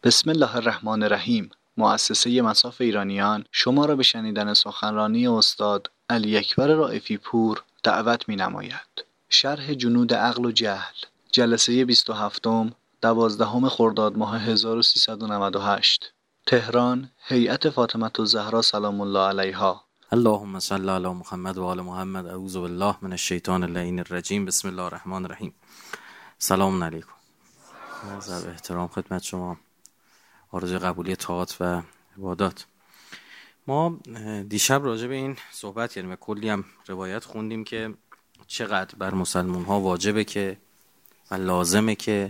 بسم الله الرحمن الرحیم. مؤسسه مصاف ایرانیان شما را به شنیدن سخنرانی استاد علی اکبر رائفی پور دعوت می‌نماید. شرح جنود عقل و جهل، جلسه 27م 12 خرداد ماه 1398، تهران، هیئت فاطمة الزهرا سلام الله علیها. اللهم صل علی محمد و آل محمد. اعوذ بالله من الشیطان اللعین الرجیم. بسم الله الرحمن الرحیم. سلام علیکم. از احترام خدمت شما، آرزوی قبولی طاعات و عبادات. ما دیشب راجع به این صحبت کردیم و کلی هم روایت خوندیم که چقدر بر مسلمان ها واجبه که و لازمه که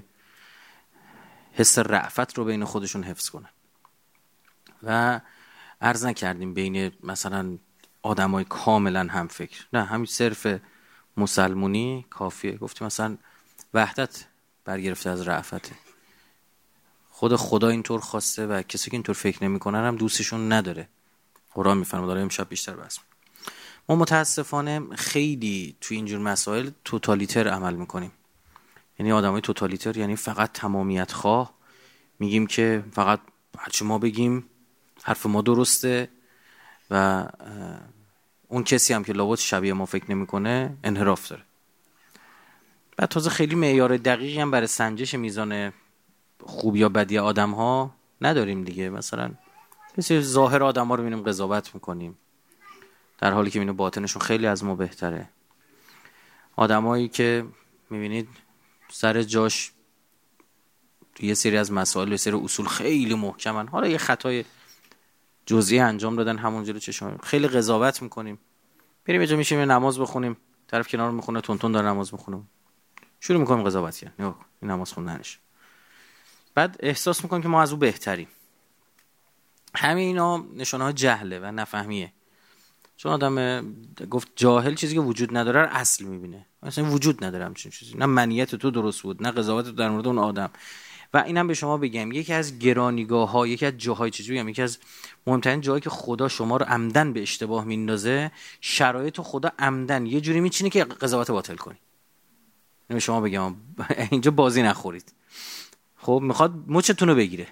حس رأفت رو بین خودشون حفظ کنن و عرض نکردیم بین مثلا آدمای کاملا هم فکر، نه همین صرف مسلمونی کافیه. گفتیم مثلا وحدت برگرفته از رأفته، خود خدا اینطور خواسته و کسی که اینطور فکر نمی‌کنن هم دوستشون نداره. قرآن میفرماید. داره امشب بیشتر بحث. ما متاسفانه خیلی توی اینجور مسائل توتالیتر عمل میکنیم. یعنی آدمای توتالیتر یعنی فقط تمامیت خواه، میگیم که فقط هرچی ما بگیم حرف ما درسته و اون کسی هم که لابد شبیه ما فکر نمیکنه انحراف داره. بعد تازه خیلی معیار دقیقی هم برای سنجش میزان خوب یا بدی آدم ها نداریم دیگه. مثلا کسی ظاهر آدم ها رو میبینیم قضاوت میکنیم در حالی که میبینیم باطنشون خیلی از ما بهتره. آدمایی که میبینید سر جاش یه سری از مسائل و سری اصول خیلی محکمن، حالا یه خطای جزئی انجام دادن همونجا رو چشم خیلی قضاوت میکنیم. بریم یه جا میشیم نماز بخونیم، طرف کنار میخونه تونتون داره نماز میخونه، شروع میکنیم قضاوت کردن. نگاه کن این نماز خوندنش. بعد احساس میکنیم که ما از او بهتریم. همه اینا نشانه‌های جهله و نفهمیه. چون آدم گفت جاهل چیزی که وجود نداره رو اصل میبینه. اصلا وجود نداره همچین چیزی. نه منیت تو درست بود، نه قضاوت تو در مورد اون آدم. و اینم به شما بگم یکی از گرانیگاه‌ها، یکی از جاهای چیزی بگم، یکی از مهمترین جایی که خدا شما رو عمدن به اشتباه میندازه، شرایط خدا عمدن یه جوری میچینه که قضاوت باطل کنی. اینو شما بگم اینجا بازی نخورید. خب میخواد مچتون رو بگیره.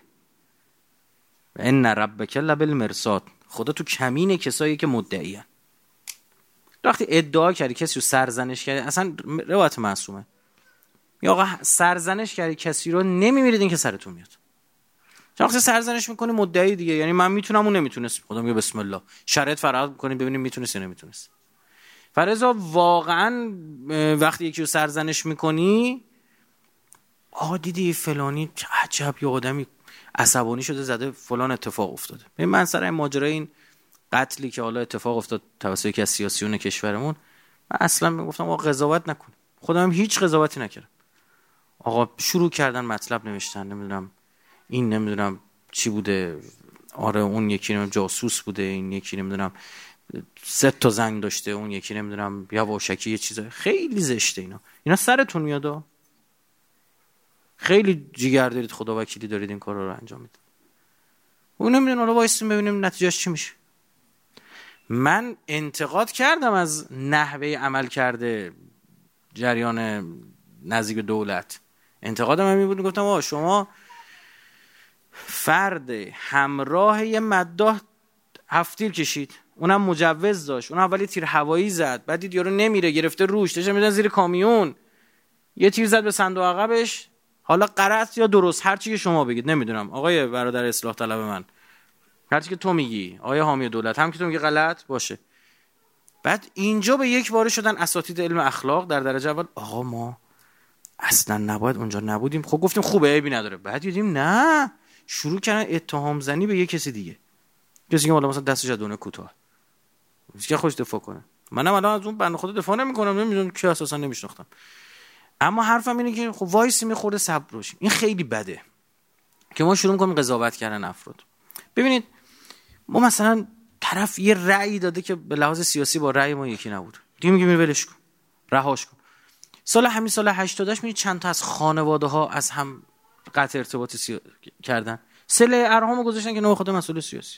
ان ربک لبالمرصاد. خدا تو کمین کسایی که مدعیان. وقتی ادعا کردی کسی رو سرزنش کردی، اصلا روایت معصومه، یا آقا سرزنش کردی کسی رو نمیمیرید این که سرتون میاد. چون وقتی سرزنش میکنی مدعی دیگه، یعنی من میتونم اون نمیتونست. خدا میگه بسم الله شرایط فراهم میکنیم ببینیم میتونست یا نمیتونست. فرضا واقعا وقتی یکی رو سرزنش میکنی، آقا دیدی فلانی چه عجب یه آدمی عصبانی شده زده فلان اتفاق افتاده. من سر این ماجرای این قتلی که حالا اتفاق افتاد توسط یکی از سیاسیون کشورمون، من اصلا میگفتم آقا قضاوت نکن. خودم هیچ قضاوتی نکردم. آقا شروع کردن مطلب نوشتن، نمیدونم این نمیدونم چی بوده، آره اون یکی نمیدونم جاسوس بوده، این یکی نمیدونم 3 زنگ داشته، اون یکی نمیدونم یواشکی یه چیزا خیلی زشته. اینا سرتون میاد. خیلی جیگر دارید، خدا وکیلی دارید این کارا رو انجام میدید. اون نمیدونم حالا وایسیم ببینیم نتیجهش چی میشه. من انتقاد کردم از نحوه عمل کرده جریان نزدیک دولت. انتقادم همین بود، گفتم آقا شما فرد همراه یه مداح 7 تیر کشید، اونم مجوز داشت، اون اولی تیر هوایی زد، بعد دید یارو نمیره گرفته روش داشتن میدن زیر کامیون، یه تیر زد به صندوق عقبش. حالا غلط یا درست هر چی که شما بگید، نمیدونم آقای برادر اصلاح طلب من، هر چی که تو میگی آقای حامی دولت، هم که تو میگی غلط باشه. بعد اینجا به یک باره شدن اساتید علم اخلاق در درجه اول، آقا ما اصلا نباید اونجا نبودیم. خب گفتیم خوبه عیبی نداره. بعد دیدیم نه، شروع کردن اتهام زنی به یک کسی دیگه، کسی که مثلا دستش از دونه کوتاه، که خوش دفاع کنه. منم الان از اون بنده خدا دفاع نمیکنم، نمیدونم کی اساسا نمیشناختم. اما حرفم اینه که خب وایسی میخوره صبر باشیم. این خیلی بده که ما شروع میکنیم قضاوت کردن افراد. ببینید ما مثلا طرف یه رأی داده که به لحاظ سیاسی با رأی ما یکی نبود، دیگه میگیم ولش کن، رهاش کن. همین سال 88 میبینید چند تا از خانواده ها از هم قطع ارتباطی کردن، صله ارحامو گذاشتن که نه خود مسئول سیاسی.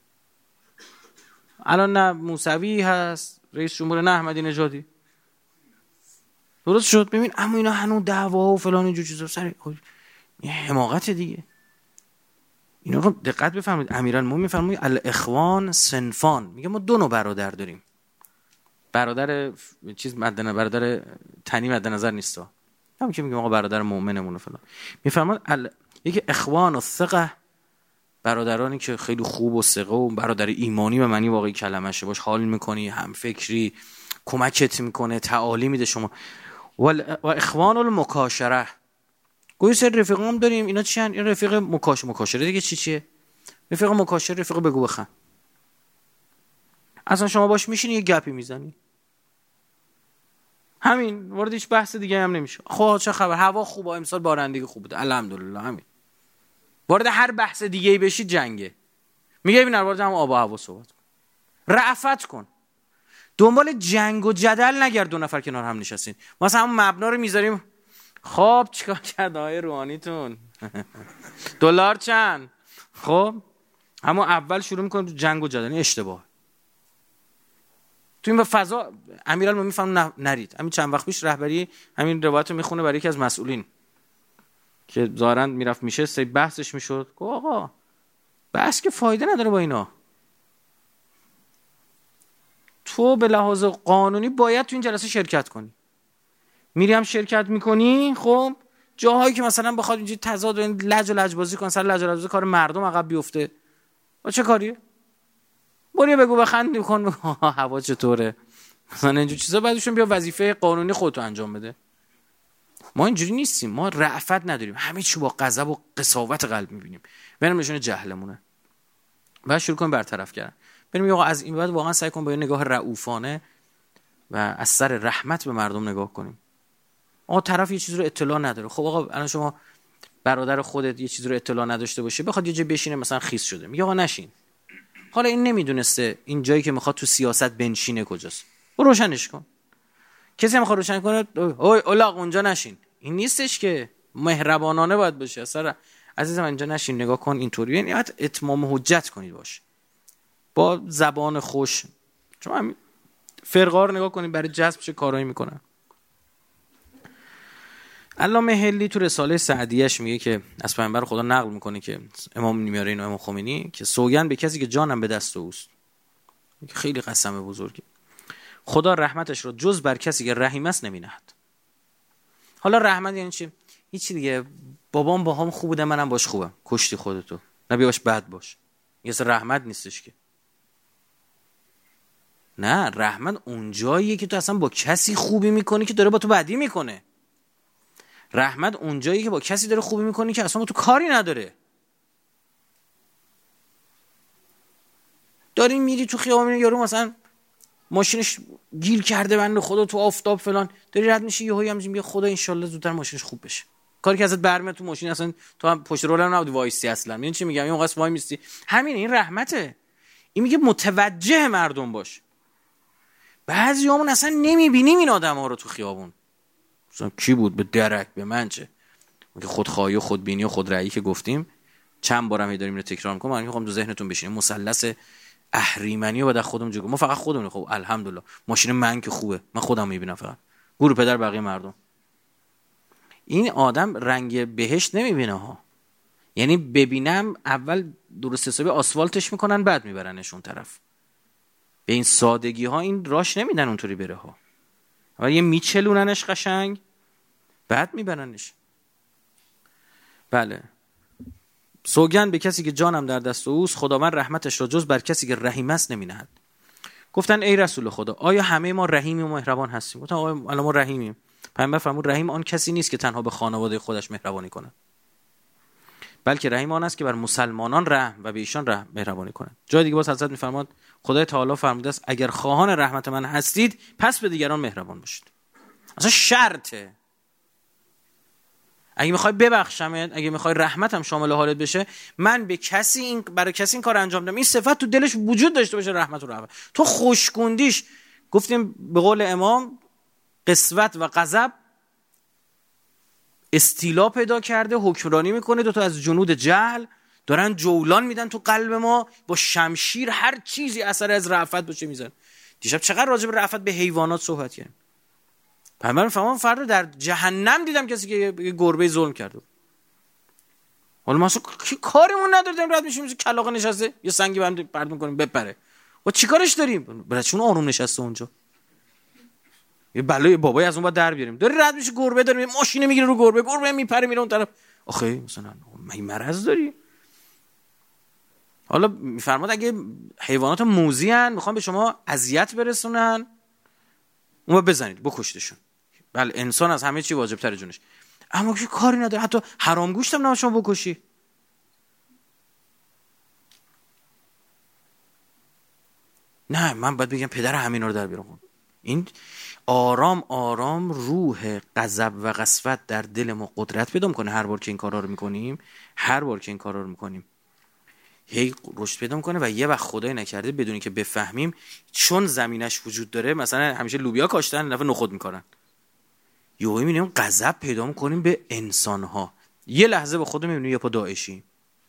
الان نه موسوی هست رئیس جمهور، نه احمدی نژادی. درست شد. ببین اما اینا هنوز دعوا و فلان اینجور چیزا سر یه حماقت دیگه. اینا رو دقت بفرمایید. امیرالمومنین میفرمایید الاخوان صنفان، میگه ما دو نوع برادر داریم. برادر برادر تنی مد نظر نیستا، همین که میگم آقا برادر مؤمنمون فلان. میفرماد یکی اخوان الثقه، برادرانی که خیلی خوب و ثقه و برادر ایمانی به معنی واقعی کلمشه، باش حال میکنی، هم فکری، کمکت میکنه، تعالی میده شما. و اخوان المکاشره، گویا سر رفیقام داریم. اینا چی هن؟ این رفیق مکاشره دیگه چیه؟ رفیق مکاشره، رفیق بگو بخن. اصلا شما باش میشینی یه گپی میزنی، همین، وارد هیچ بحث دیگه هم نمیشه. خب چه خبر، هوا خوبه، امسال بارندگی خوب بوده الحمدلله، همین. وارد هر بحث دیگه‌ای بشی جنگه. میگه ببین وارد هم آب و هوا صحبت کن، رأفت کن، دنبال جنگ و جدل نگرد. دو نفر کنار هم نشستین مثلا هم مبنا رو میذاریم. خب چیکار کرد آقای روحانیتون؟ دلار چند؟ خب اما اول شروع میکنیم تو جنگ و جدل، اشتباه. تو این فضا امیرالمومنین میفهمن نرید. همین چند وقت پیش رهبری همین روایت رو میخونه برای یکی از مسئولین که ظاهرا میرفت میشه سه بحثش میشد. آقا بحث که فایده نداره با اینا. تو به لحاظ قانونی باید تو این جلسه شرکت کنی. میری هم شرکت میکنی، خب جاهایی که مثلا بخواد اینجوری تضاد و لج و لجبازی کنه، سر لج و لجبازی کار مردم عقب بیفته، با چه کاریه؟ برو بگو بخند کن هوا چطوره مثلا اینجور چیزا، بعدشون بیا وظیفه قانونی خودتو انجام بده. ما اینجوری نیستیم، ما رأفت نداریم، همه چی با غضب و قساوت قلب میبینیم. بریم نشون جهلمونه و شروع کنیم برطرف کردن. بریم آقا از این بعد واقعا سعی کن با یه نگاه رؤوفانه و از سر رحمت به مردم نگاه کنیم. آقا طرف یه چیز رو اطلاع نداره. خب آقا الان شما برادر خودت یه چیز رو اطلاع نداشته باشه، بخواد یه جا بشینه مثلا خیس شده، میگه آقا نشین. حالا این نمیدونسته این جایی که میخواد تو سیاست بنشینه کجاست، برو روشنش کن. کسی هم میخواد روشن کنه اوی اولاغ اونجا نشین، این نیستش که. مهربانانه باید باشه. اصلا عزیزم اینجا نشین، نگاه کن اینطوری، یعنی باید اتمام حجت کنید باشه با زبان خوش. شما هم فرقا رو نگاه کنید برای جذب چه کارایی میکنن. علامه حلی تو رساله سعدیه‌اش میگه که از پیامبر خدا نقل میکنه که امام میاره اینو، امام خمینی، که سوگند به کسی که جانم به دست اوست. خیلی قسم بزرگی. خدا رحمتش رو جز بر کسی که رحیم است نمینهد. حالا رحمت یعنی چی؟ هیچی دیگه. بابام باهام خوب بوده، منم باش خوبم، کشتی خودتو، نبی باش بد باش. یه سر رحمت نیستش که. نه، رحمت اونجاییه که تو اصلا با کسی خوبی میکنی که داره با تو بدی میکنه. رحمت اونجایی که با کسی داره خوبی میکنی که اصلا با تو کاری نداره. داری میری تو خیابون، یارو مثلا ماشینش گیر کرده بنده خدا تو آفتاب فلان، داری رد میشی یهو هم میگه خدا ان شاء الله زودتر ماشینش خوب بشه. کاری که ازت برمیاد تو ماشین اصلا تو هم پشت رول هم نبودی وایسی اصلا. میدونی چی میگم؟ این موقع وای میستی. همین این رحمته. این میگه متوجه مردم باش. بعضیامون اصلا نمیبینیم این آدما رو تو خیابون. مثلا کی بود به درک به من چه؟ میگه خودخواهی و خودبینی و خودرأیی که گفتیم چند بارم داریم اینو تکرار میکنم. من میخوام تو ذهنتون بشینه مثلث اهریمنی رو بعد خودم جلو. ما فقط خودمون. خب الحمدلله ماشین من که خوبه، من خودم میبینم فقط. گور پدر بقیه مردم. این آدم رنگ بهشت نمیبینه ها. یعنی ببینم اول درست حسابی آسفالتش میکنن بعد میبرنش اون طرف. به این سادگی ها این راش نمیدن اونطوری بره ها. اول یه میچلوننش قشنگ بعد میبرنش. بله. سوگند به کسی که جانم در دست اوست، خداوند رحمتش را جز بر کسی که رحیم است نمینهد. گفتن ای رسول خدا، آیا همه ما رحیم و مهربان هستیم؟ گفتن آیا الان ما رحیمیم؟ پیامبر فرمود رحیم آن کسی نیست که تنها به خانواده خودش مهربانی کند، بلکه رحیم آن است که بر مسلمانان رحم و به ایشان رحم مهربانی کند. جای دیگه باز حضرت میفرماد خدای تعالی فرموده است اگر خواهان رحمت من هستید پس به دیگران مهربان باشید. اصلا شرطه. اگه میخوای ببخشمت، اگه میخوای رحمتم شامل حالت بشه، من به کسی برای کسی این کار انجام دادم، این صفت تو دلش وجود داشته باشه، رحمت و رحمت. تو خوشگوندیش، گفتیم به قول امام قسوت و غضب استیلا پیدا کرده، حکمرانی میکنه. دو تا از جنود جهل دارن جولان میدن تو قلب ما، با شمشیر هر چیزی اثر از رأفت باشه میزنن. دیشب چقدر راجع به رأفت به حیوانات صحبت کردیم. پیامبر فرمان فردا در جهنم دیدم کسی که یه گربه ظلم کرده. حالا ما اصلا کارمون نداریم، رد میشیم کلاغ نشسته یه سنگی برام پرت می‌کنیم بپره. و چیکارش داریم؟ برای چون آروم نشسته اونجا. یه بلای بابای از اون بعد در بیاریم. داره رد میشه گربه داره ماشین میگیره رو گربه میپره میره اون طرف. آخه مثلا مگه مرض داری؟ حالا میفرماد اگه حیوانات موذی ان میخوان به شما اذیت برسونن اونو بزنید بکشتشون. بله انسان از همه چی واجب تر جونش. اما که کاری نداره، حتی حرام گوشت هم نباید شما بکشی. نه من باید بگم پدر همینا رو در بیارم. این آرام آرام روح غضب و قسوت در دل ما قدرت پیدا میکنه. هر بار که این کارا رو میکنیم هی رشد پیدا میکنه و یه وقت خدای نکرده بدونی که بفهمیم چون زمینش وجود داره، مثلا همیشه لوبیا کاشتن دفعه نخود میکنن، یهو میبینیم غضب پیدا میکنیم به انسانها. یه لحظه به خودمون میبینیم یه پا داعشی.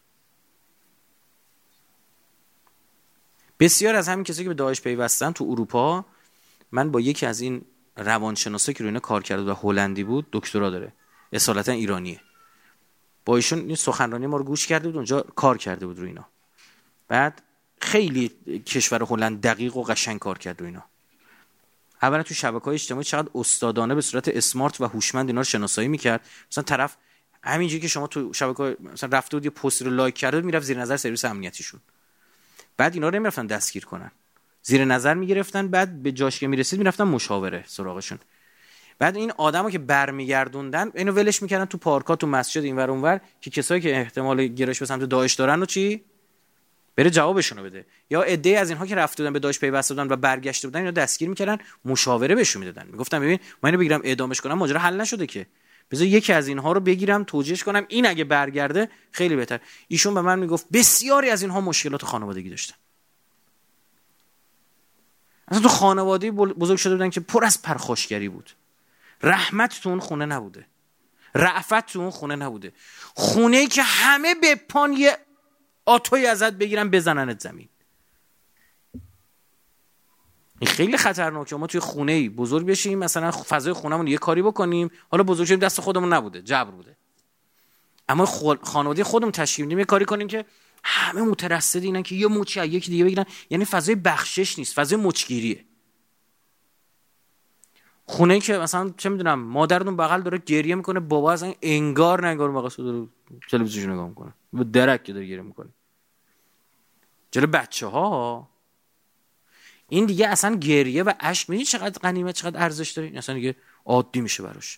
بسیار از همین کسایی که به داعش پیوستن تو اروپا، من با یکی از این روانشناسا که روی اینا کار کرده و هلندی بود، دکترا داره، اصالتا ایرانیه، با ایشون این سخنرانی ما رو گوش کرده بود، اونجا کار کرده بود روی اینا. بعد خیلی کشور هلند دقیق و قشنگ کار کرد روی اینا. اولا تو شبکه‌های اجتماعی چقدر استادانه به صورت اسمارت و هوشمند اینا رو شناسایی می‌کرد. مثلا طرف همینجوری که شما تو شبکه‌های مثلا رفته بود یه پست رو لایک کرده بود، میرفت زیر نظر سرویس امنیتیشون. بعد اینا رو نمیرفتن دستگیر کنن، زیر نظر میگرفتن، بعد به جاش که میرسید میرفتن مشاوره سراغشون. بعد این آدمو که برمیگردوندن اینو ولش میکردن تو پارکا، تو مسجد، اینور اونور، که کسایی که احتمال گرایش به سمت داعش دارن رو چی بره جوابشونو بده. یا عده از اینها که رفته بودن به داعش پیوسته بودن و برگشته بودن، اینا دستگیر میکردن، مشاوره بهشون میدادن. میگفتن ببین من اینو بگیرم اعدامش کنم ماجرا حل نشده که، بذار یکی از اینها رو بگیرم توجیهش کنم، این اگه برگرده خیلی بهتر. ایشون به من میگفت بسیاری از اینها مشکلات خانوادگی داشتن. اصلا تو خانواده بزرگ شده بودن که پر از پرخاشگری بود. رحمت تو اون خونه نبوده، رأفت تو اون خونه نبوده. خونه‌ای که همه به پان یه آتوی ازت بگیرن بزننت زمین. این خیلی خطرناکه. ما توی خونه‌ای بزرگ بشیم، مثلا فضای خونمون یه کاری بکنیم، حالا بزرگ شدیم دست خودمون نبوده، جبر بوده، اما خانواده خودمون تشکیل میدیم یه کاری کنیم که همه مترصد اینن که یه مچی از یکی دیگه بگیرن. یعنی فضای بخشش نیست، فضای مچگیریه. خونه‌ای که مثلا چه میدونم مادرتون بغل داره گریه میکنه، بابا اصلا انگار بغل داره تلویزیون نگاه میکنه، با درک که داره گریه میکنه جلوی بچه‌ها. این دیگه اصلا گریه و اشک، میدونی چقدر غنیمت، چقدر ارزش داره؟ این اصلا دیگه عادی میشه براش.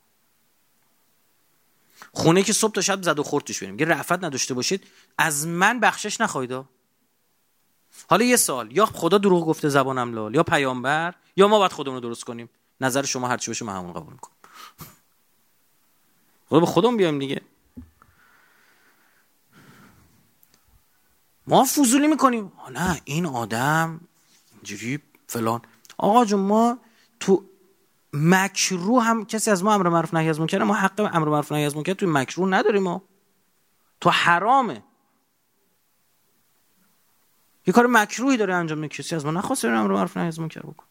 خونه که صبح تا شب زد و خورد توش بریم، اگه رأفت نداشته باشید از من بخشش نخواهید. حالا یه سوال، یا خدا دروغ گفته زبانم لال، یا پیامبر، یا ما باید خودمون رو درست کنیم. نظر شما هر چی باشه من همون قبول میکنم. خدا به خودمون بیایم دیگه. ما فضولی میکنیم، نه این آدم اینجوری فلان. آقا جون ما تو مکروه هم کسی از ما امر معروف نهی از منکر، ما حق امر معروف نهی از منکر تو مکروه نداریم، ما تو حرامه. یه کار مکروهی داره انجام میده، کسی از ما نخواسته امر معروف نهی از منکر بکنه.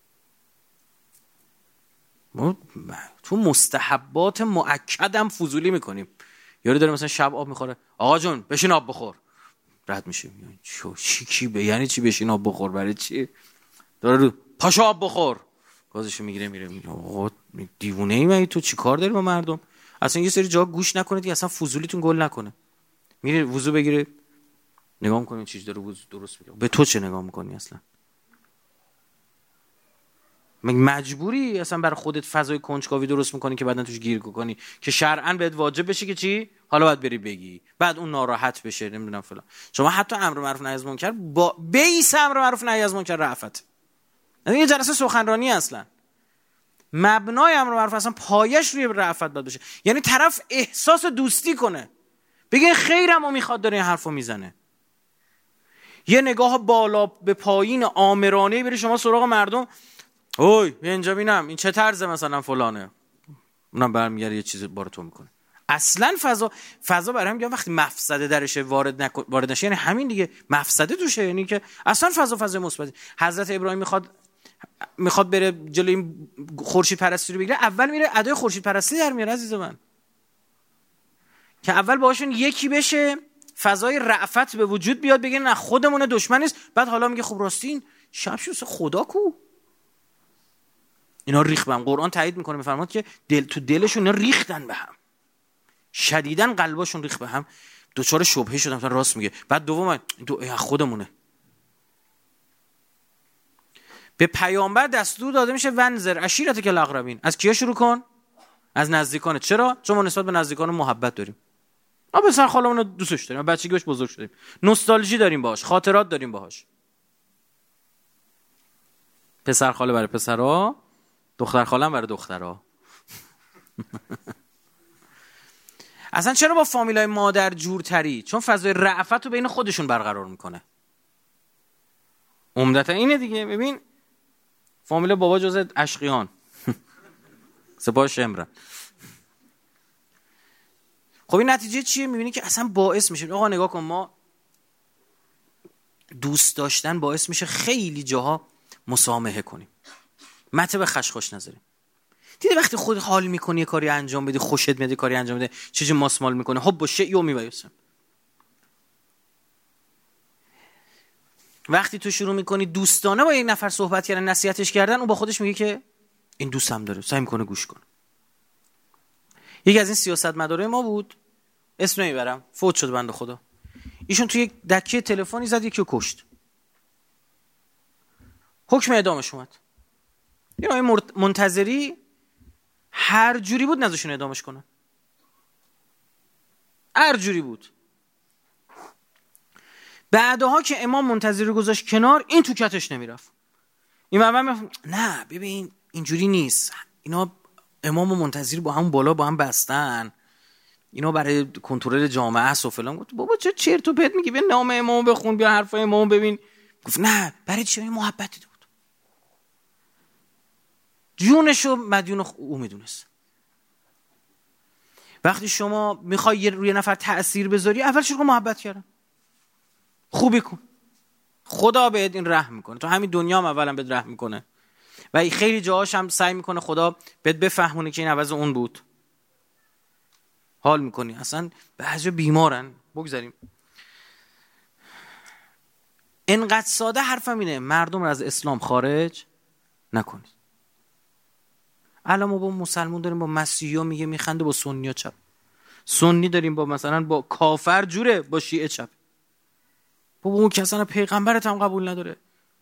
ما تو مستحبات مؤکدم فضولی میکنیم. یارو داره مثلا شب آب میخوره، آقا جون بشین آب بخور، رد میشیم. یعنی چی بشین آب بخور؟ برای چی؟ داره پاشو آب بخور، گازشو میگیره میره. آقا دیوونه ای مگه؟ تو چی کار داری با مردم؟ اصلا یه سری جا گوش نکنید، اصلا فضولیتون گل نکنه. میره وضو بگیره، نگاه میکنین چیز داره وضو درست میگه. به تو چه نگاه میکنی اصلا؟ مجبوری اصلا برای خودت فضای کنجکاوی درست میکنی که بعدن توش گیر کنی که شرعاً بهت واجب بشه که چی؟ حالا باید بری بگی، بعد اون ناراحت بشه، نمیدونم فلان. شما حتی امر معروف نهی از منکر با بیس امر معروف نهی از منکر رأفت. یعنی یه جلسه سخنرانی اصلا مبنای امر معروف اصلا پایش روی رأفت باید بشه. یعنی طرف احساس دوستی کنه، بگه خیرمو میخواد داره این حرفو میزنه. یه نگاه بالا به پایین آمرانه بری شما سراغ مردم، اوی اینجا ببینم این چه طرزه مثلا فلانه، اونم برمیگره یه چیز بار تو میکنه. اصلا فضا برای هم میگم وقتی مفسده درش وارد نشه، یعنی همین دیگه مفسده توشه، یعنی که اصلا فضای مثبت. حضرت ابراهیم میخواد بره جلوی این خورشید پرستی رو بگیره، اول میره ادای خورشید پرستی در میاره. عزیز من که اول باهاشون یکی بشه، فضای رأفت به وجود بیاد، بگه نه خودمون دشمن نیست، بعد حالا میگه خب راستین شب شو خدا کو. اینا ریخ به هم. قرآن تایید میکنه، میفرماد که تو دلشون ریختن به هم، شدیداً قلباشون ریخ به هم، دوچار شبهه شدن. مثلا راست میگه. بعد دوم تو خودمونه. به پیامبر دستور داده میشه ونذر عشیرتک الاقربین. از کیا شروع کن؟ از نزدیکانه. چرا؟ چون ما نسبت به نزدیکان محبت داریم. ما پسر خالمون رو دوستش داریم، بچگی باش بزرگ شدیم، نوستالژی داریم باهاش، خاطرات داریم باهاش. پسر خاله برای پسرها، دختر خاله برای دخترها. اصلا چرا با فامیلای مادر جورتری؟ چون فضای رأفت رو بین خودشون برقرار میکنه. عمدتا اینه دیگه. ببین فامیل بابا جز اشقیان سپاه شمرن. خب این نتیجه چیه؟ میبینی که اصلا باعث میشه، آقا نگاه کن، ما دوست داشتن باعث میشه خیلی جاها مسامحه کنیم، مته به خشخاش نذاریم. دیدی وقتی خود حال میکنی یه کاری انجام بدی، خوشت میاد کاری انجام بده، چیزی ماسمال میکنه، حب و شیء میبایسن. وقتی تو شروع میکنی دوستانه با یک نفر صحبت کردن، نصیحتش کردن، اون با خودش میگه که این دوستم داره، سعی میکنه گوش کنه. یکی از این سیاستمدارای ما بود، اسم نمیبرم، فوت شد بنده خدا. ایشون توی یک دکه تلفنی زد یکی رو کشت. حکم اعدامش اومد. این آقای منتظری هر جوری بود نذاشون اعدامش کنن، هر جوری بود. بعدها که امام منتظری رو گذاشت کنار، این تو کتش نمیرفت. این نه ببین اینجوری نیست، اینا امام و منتظری با هم بالا با هم بستن، اینا برای کنترل جامعه است و فلان. گفت بابا چه چرت و پرت میگی، بیا نام امام بخون، بیا حرفای امام ببین. گفت نه برای چی؟ این محبتی بود، جونشو مدیون او میدونست. وقتی شما میخوای روی نفر تأثیر بذاری، اول شروع کن محبت کردن، خوبی کن، خدا بهت این رحم میکنه. تو همین دنیا هم اولا بهت رحم میکنه و خیلی جاهاش هم سعی میکنه خدا بهت بفهمونه که این عوض اون بود. حال میکنی. اصلا بعضی بیمارن، بگذاریم. اینقدر ساده حرفم اینه، مردم رو از اسلام خارج نکنید. الان ما با مسلمون داریم با مسیحی‌ها میگه میخنده، با سنی‌ها چپ. سنی داریم با مثلا با کافر جوره، با شیعه چپ. بابا اون که اصلا پیغمبرت هم قبول نداره.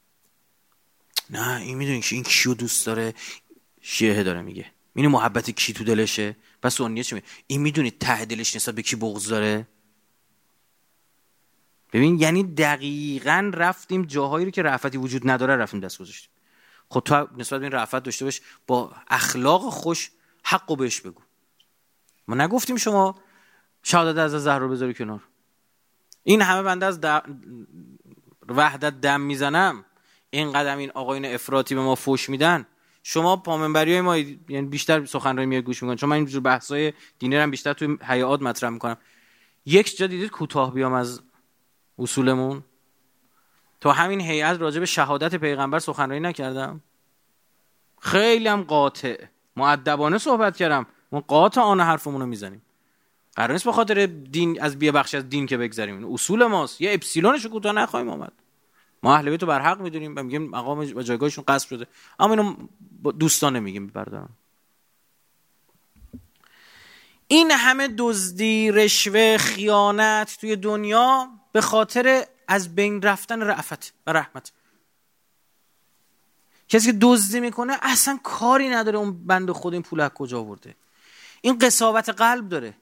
نه این میدونی که این کیو دوست داره، شیعه داره میگه. میدونی محبت کی تو دلشه؟ پس سنیه چی میگه؟ این میدونی ته دلش نسبت به کی بغض داره؟ ببین یعنی دقیقاً رفتیم جاهایی رو که رأفتی وجود نداره رفتیم دست گذاشتیم. خود تو نسبت به این رأفت داشته باش، با اخلاق خوش حقو بهش بگو. ما نگفتیم شما شهادت از زهرا بذاری کنار. این همه بنده از وحدت دم میزنم، این قدم این آقایون افراطی به ما فوش میدن، شما پامنبریای ما یعنی بیشتر سخنرانی میاد گوش میکنن، چون من اینجور بحثای دینی رو هم بیشتر توی حیات مطرح میکنم. یک جا دیدید کوتاه بیام از اصولمون؟ تو همین هیئت راجع به شهادت پیغمبر سخنرانی نکردم؟ خیلی هم قاطع مؤدبانه صحبت کردم. ما قاطع آن حرفمون رو میزنیم. قرار نیست به خاطر دین از بیه بخش از دین که بگذریم. این اصول ماست. یه اپسیلونشو کوتاه نخواهیم آمد. ما اهل بیت رو بر حق میدونیم و میگیم مقام و جایگاهشون غصب شده، اما اینو دوستانه میگیم بردارن. این همه دزدی، رشوه، خیانت توی دنیا به خاطر از بین رفتن رأفت و رحمت. کسی که دزدی میکنه اصلا کاری نداره اون بنده خود این پول از کجا آورده. این قساوت قلب داره.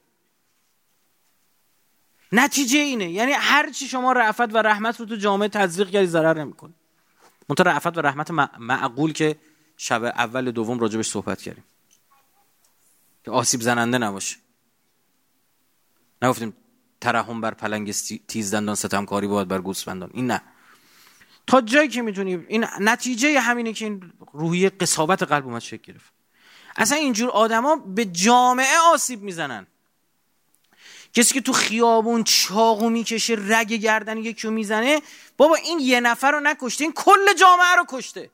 نتیجه اینه، یعنی هر چی شما رأفت و رحمت رو تو جامعه تزریق کردی ضرر نمیکنه. منتها رأفت و رحمت معقول که شب اول دوم راجبش صحبت کردیم که آسیب زننده نباشه. نگفتیم ترحم بر پلنگ تیز دندان، ستمکاری باید بر گوسفندان. این نه. تا جایی که میتونیم. این نتیجه همینه که این روحیه قساوت قلب اومد شکل گرفت. اصلا اینجور آدما به جامعه آسیب میزنن. کسی که تو خیابون چاقو میکشه، رگ گردن یکی رو میزنه، بابا این یه نفر رو نکشته، این کل جامعه رو کشته.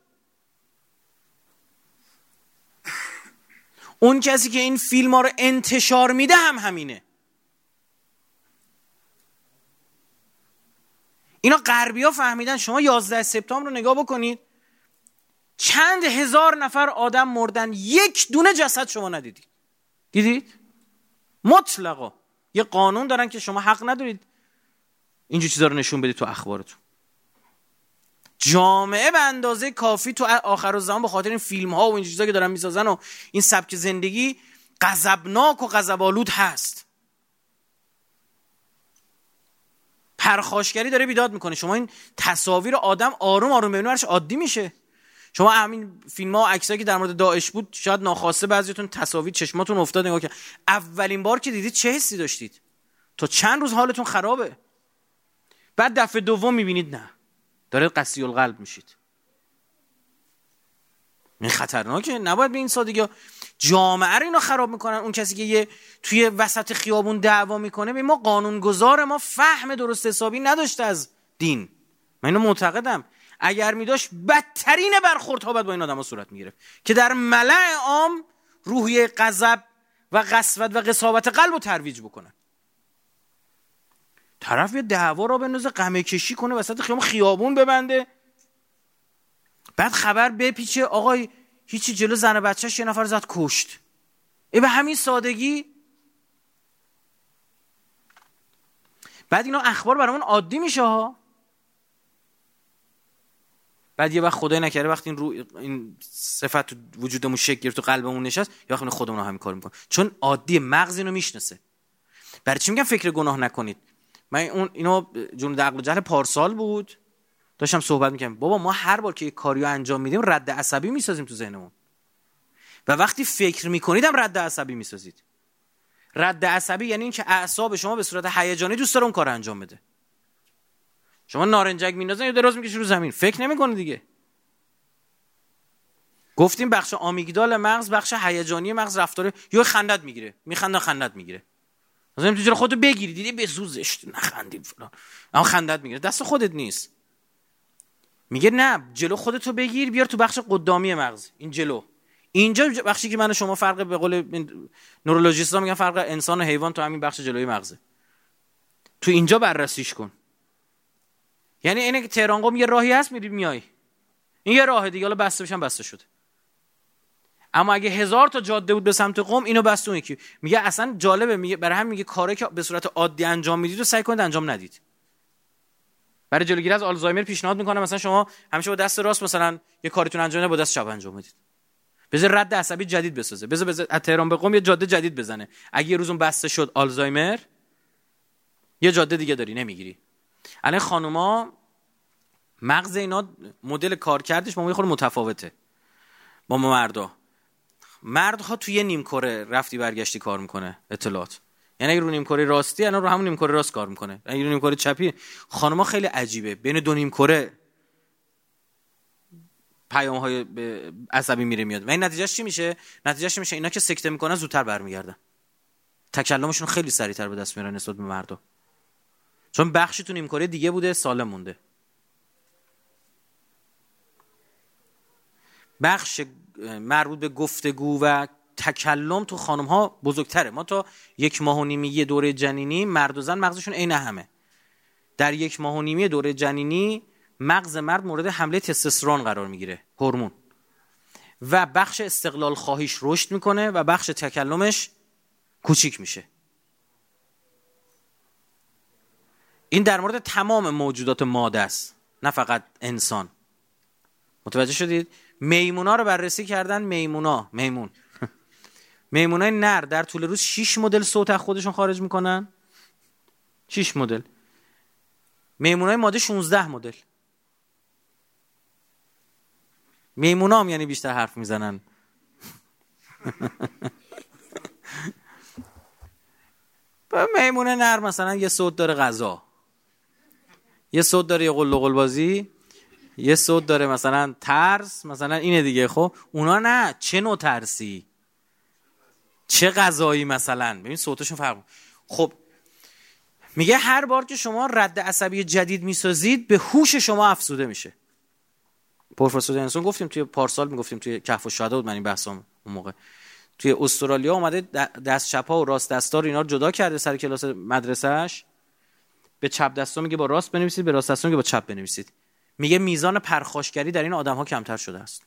اون کسی که این فیلم ها رو انتشار میده هم همینه. اینا غربی‌ها فهمیدن. شما 11 سپتامبر رو نگاه بکنید، چند هزار نفر آدم مردن، یک دونه جسد شما ندیدید. دیدید؟ مطلقا یه قانون دارن که شما حق ندارید اینجور چیزا رو نشون بدید تو اخبارتون. جامعه به اندازه کافی تو آخرالزمان به خاطر این فیلم ها و این چیزا که دارن میسازن و این سبک زندگی غضبناک و غضب‌آلود هست. پرخاشگری داره بیداد میکنه. شما این تصاویر آدم آروم آروم ببینید برش عادی میشه. شما همین فیلم ها و عکسایی که در مورد داعش بود، شاید ناخواسته بعضیتون تصاویر چشماتون افتاد نگاه کرد. اولین بار که دیدید چه حسی داشتید؟ تا چند روز حالتون خرابه. بعد دفعه دوم میبینید نه، داره قسی القلب میشید. این خطرناکه. نباید به این سادگی جامعه رو اینا خراب میکنن. اون کسی که یه توی وسط خیابون دعوا میکنه، به ما قانونگذار ما فهم درست حسابی نداشته از دین. من اینو معتقدم. اگر میداشت بدترین برخوردها باید با این آدم‌ها صورت میگرفت که در ملأ عام روحیه غضب و قسوت و قساوت قلب رو ترویج بکنن. طرف یه دعوا رو بندازه، قمه کشی کنه، وسط خیابون ببنده، بعد خبر بپیچه آقای هیچی جلو زن بچه‌ش یه نفر زد کشت. به همین سادگی. بعد اینا اخبار برامون عادی میشه ها. بعد یه وقت خدای نکرده وقتی این صفت تو وجودمون شکل گرفت تو قلبمون نشست، یا وقتی خودمون همین کارو میکنیم چون عادی، مغز اینو میشناسه. برای چی میگم فکر گناه نکنید؟ من اینو جنود عقل و جهل پارسال بود داشتم صحبت میکنم. بابا ما هر بار که یه کاریو انجام میدیم رد عصبی میسازیم تو ذهنمون، و وقتی فکر میکنیدم رد عصبی میسازید. رد عصبی یعنی این که اعصاب شما به صورت هیجانی دوست داره اون کارو انجام بده. شما نارنجک میندازن یا دراز میکشی رو زمین، فکر نمیکنه دیگه. گفتیم بخش آمیگدال مغز، بخش هیجانی مغز رفتاره، یا خندت میگیره، میخنده خندت میگیره. مثلا تو جلو خودتو بگیری، دیدی بزوزش نخندید فلان، اما خندت میگیره، دست خودت نیست. میگه نه، جلو خودتو بگیر بیار تو بخش قدامی مغز، این جلو. اینجا بخشی که من و شما فرق، به قول نورولوژیست‌ها میگن فرق انسان و حیوان تو همین بخش جلوی مغزه. تو اینجا بررسیش کن. یعنی اینه که تهران قم یه راهی هست میری میای، این یه راه دیگه، حالا بسته بشن بسته شده. اما اگه 1000 تا جاده بود به سمت قم، اینو بسته اون یکی. میگه اصلا جالبه، میگه برای هم میگه کاری که به صورت عادی انجام میدید رو سعی کنید انجام ندید. برای جلوگیری از آلزایمر پیشنهاد میکنم مثلا شما همیشه با دست راست مثلا یه کاریتون انجام نده، با دست چپ انجام بدید. بذار رد عصبی جدید بسازه. بذار از تهران به قم یه جاده جدید بزنه. اگه یه روزون بسته شد آلزایمر، یه جاده دیگه داری نمیگیری. الان خانوما مغز اینا مدل کارکردش با ما یه خورده متفاوته با ما مردا. مردها توی نیم کره رفتی برگشتی کار میکنه اطلاعات. یعنی اگه رو نیم کره راستی، الان رو همون نیم کره راست کار میکنه. اگه رو نیم کره چپی، خانوما خیلی عجیبه، بین دو نیم کره پیام‌های عصبی میره میاد. و این نتیجهش چی میشه؟ نتیجهش میشه اینا که سکته میکنن زودتر برمیگردن. تکلمشون خیلی سریعتر به دست میارن نسبت به مردا. چون بخشی تو نیم کره دیگه بوده، سالم مونده. بخش مربوط به گفتگو و تکلم تو خانم ها بزرگتره. ما تا 1 ماه و نیمه دوره جنینی مرد و زن مغزشون عین همه. در 1 ماه و نیمه دوره جنینی مغز مرد مورد حمله تستوسترون قرار میگیره، هورمون، و بخش استقلال خواهیش رشد میکنه و بخش تکلمش کوچیک میشه. این در مورد تمام موجودات ماده است، نه فقط انسان. متوجه شدید؟ میمونا رو بررسی کردن. میمونای نر در طول روز 6 مدل صوت از خودشون خارج میکنن. 6 مدل. میمونای ماده 16 مدل. میمونا هم یعنی بیشتر حرف میزنن. میمونه نر مثلا یه صوت داره غذا، یه صوت داره یه قل قل بازی، یه صوت داره مثلا ترس، مثلا اینه دیگه. خب اونا نه، چه نوع ترسی، چه غذایی مثلا، ببین صوتشون فرق. خب میگه هر بار که شما رد عصبی جدید میسازید به هوش شما افزوده میشه. پروفسور انسون گفتیم توی پارسال، میگفتیم توی کهف الشهدا بود، من این بحثام اون موقع توی استرالیا اومده دست چپا و راست دستا رو اینا رو جدا کرده سر کلاس مدرسه‌اش. به چپ دستا میگه با راست بنویسید، به راست دستا میگه با چپ بنویسید. میگه میزان پرخاشگری در این آدم‌ها کمتر شده است.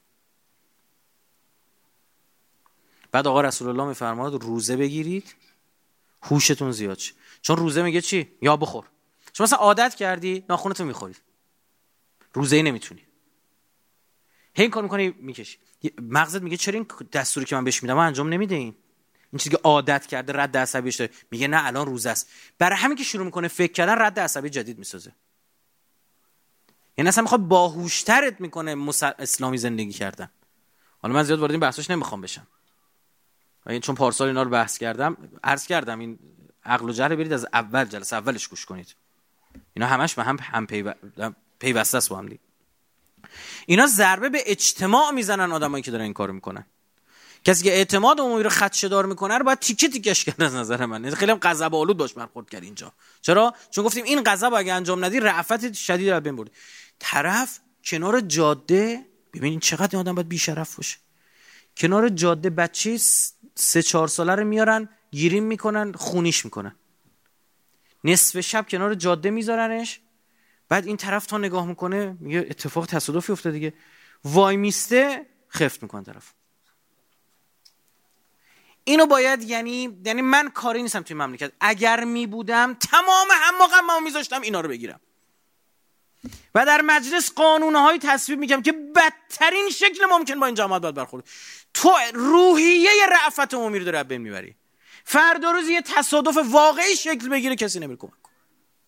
بعد آقا رسول الله میفرماد روزه بگیرید هوشتون زیاد شه. چون روزه میگه چی؟ یا بخور. شما مثلا عادت کردی ناخونتو میخوری، روزه نمیتونی، هی این کار میکنی میکشی، مغزت میگه چرا این دستوری که من بهش میدم انجام نمیده، این چیزی که عادت کرده رد عصبیش داره، میگه نه الان روزه است. برای همین که شروع میکنه فکر کردن رد عصبی جدید میسازه. یعنی اصلا میخواد باهوشترت میکنه اسلامی زندگی کردن. حالا من زیاد وارد این بحثاش نمیخوام بشم، چون پارسال اینا رو بحث کردم، عرض کردم این عقل و جهل برید از اول جلسه اولش گوش کنید. اینا همش به هم پیوسته است با هم دیگه. اینا ضربه به اجتماع میزنن آدمایی که دارن این کارو میکنن. کسی که اعتماد عمومی رو خدشه‌دار میکنه رو باید تیکه تیکش کرد از نظر من. خیلی هم غضب آلود باش برخورد کرد اینجا. چرا؟ چون گفتیم این غضب اگه انجام ندی رأفت شدید رو بین برد. طرف کنار جاده، ببینید چقدر این آدم باید بی‌شرف باشه. کنار جاده بچه 3-4 ساله رو میارن گیریم میکنن، خونیش میکنن، نصف شب کنار جاده میذارنش. بعد این طرف تا نگاه میکنه میگه اتفاق تصادفی افتاد دیگه، وای میسته خفت میکنه طرف. اینو باید یعنی من کاری نیستم توی مملکت، اگر میبودم تمام همه میذاشتم اینا رو بگیرم و در مجلس قانون‌های تصویب میگم که بدترین شکل ممکن با این جماعت باید برخورد. تو روحیه رأفت عمومی رو داره بین میبری. فردا روز یه تصادف واقعی شکل بگیره کسی نمیره کمک کنه.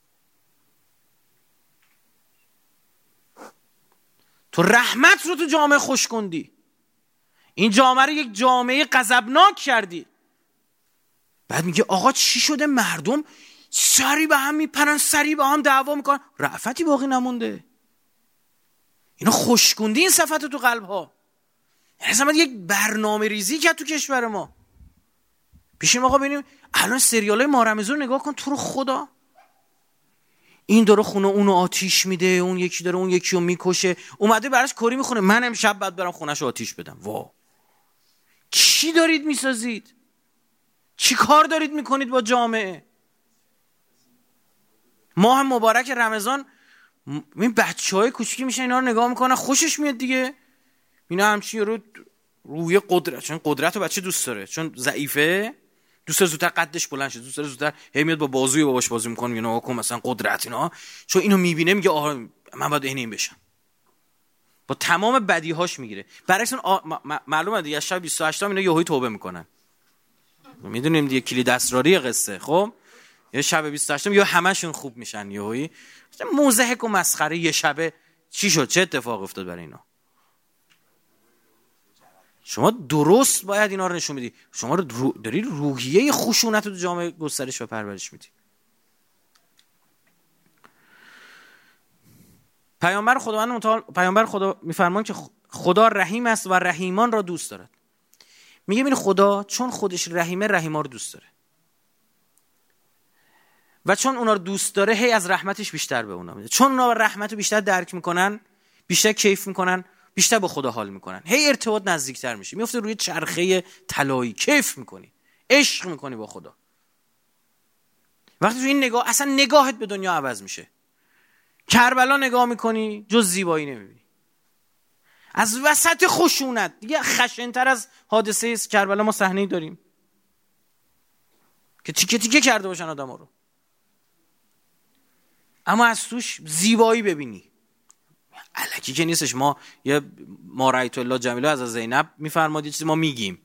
تو رحمت رو تو جامعه خوش کندی، این جامعه رو یک جامعه غضبناک کردی. بعد میگه آقا چی شده؟ مردم سری به هم میپرن، سری به هم دعوا میکنن، رأفتی باقی نمونده. اینو خوشگوندی این صفت تو قلب ها. یعنی یک برنامه ریزی کرد تو کشور ما. پیشیم آقا ببینیم الان سریال های مارمزون رو نگاه کن، تو رو خدا این داره خونه اونو آتیش میده، اون یکی داره اون یکی رو میکشه، اومده براش کاری میخونه من امشب بعد برم خونه‌شو آتیش بدم. وا چی دارید میسازید؟ چی کار دارید میکنید با جامعه؟ ماه مبارک رمضان این بچهای کوچیکی میشن اینا رو نگاه میکنن خوشش میاد دیگه. اینا همچین روی قدرت، چون قدرت رو بچه دوست داره، چون ضعیفه دوست داره زودتر قدش بلند شه، دوست داره زودتر هی میاد با بازوی باباش بازی میکنه، میگه نگاه کن مثلا قدرت اینا، چون اینو میبینه میگه آها من باید عین این بشم، با تمام بدیهاش میگیره. برعکس معلومه دیگه شب 28 اینا یهویی توبه میکنن. میدونیم دیگه کلید اسراری قصه. خب یه شب 28 یا همشون خوب میشن یهویی، موزهک و مسخره یه شبه. چی شد؟ چه اتفاق افتاد برای اینا؟ شما درست باید اینا رو نشون بدی. شما داری روحیه خشونت رو تو جامعه گسترش و پرورش میدی. پیامبر خدا میفرمان که خدا رحیم است و رحیمان را دوست دارد. میگه این خدا چون خودش رحیمه، رحیما رو دوست داره و چون اونا رو دوست داره هی از رحمتش بیشتر به اونا میده. چون اونا رحمت رو بیشتر درک میکنن، بیشتر کیف میکنن، بیشتر با خدا حال میکنن، هی ارتباط نزدیکتر میشه، میفته روی چرخه طلایی، کیف میکنی، عشق میکنی با خدا. وقتی تو این نگاه اصلا نگاهت به دنیا عوض میشه. کربلا نگاه میکنی جز زیبایی نمیبینی. از وسط خشونت دیگه خشن‌تر از حادثه کربلا ما صحنه‌ای داریم که تیکه تیکه کرده باشن آدم‌ها رو، اما از توش زیبایی ببینی. الکی که نیستش. ما یه ما رأیت الله جمیله از زینب میفرماد یه چیزی ما میگیم،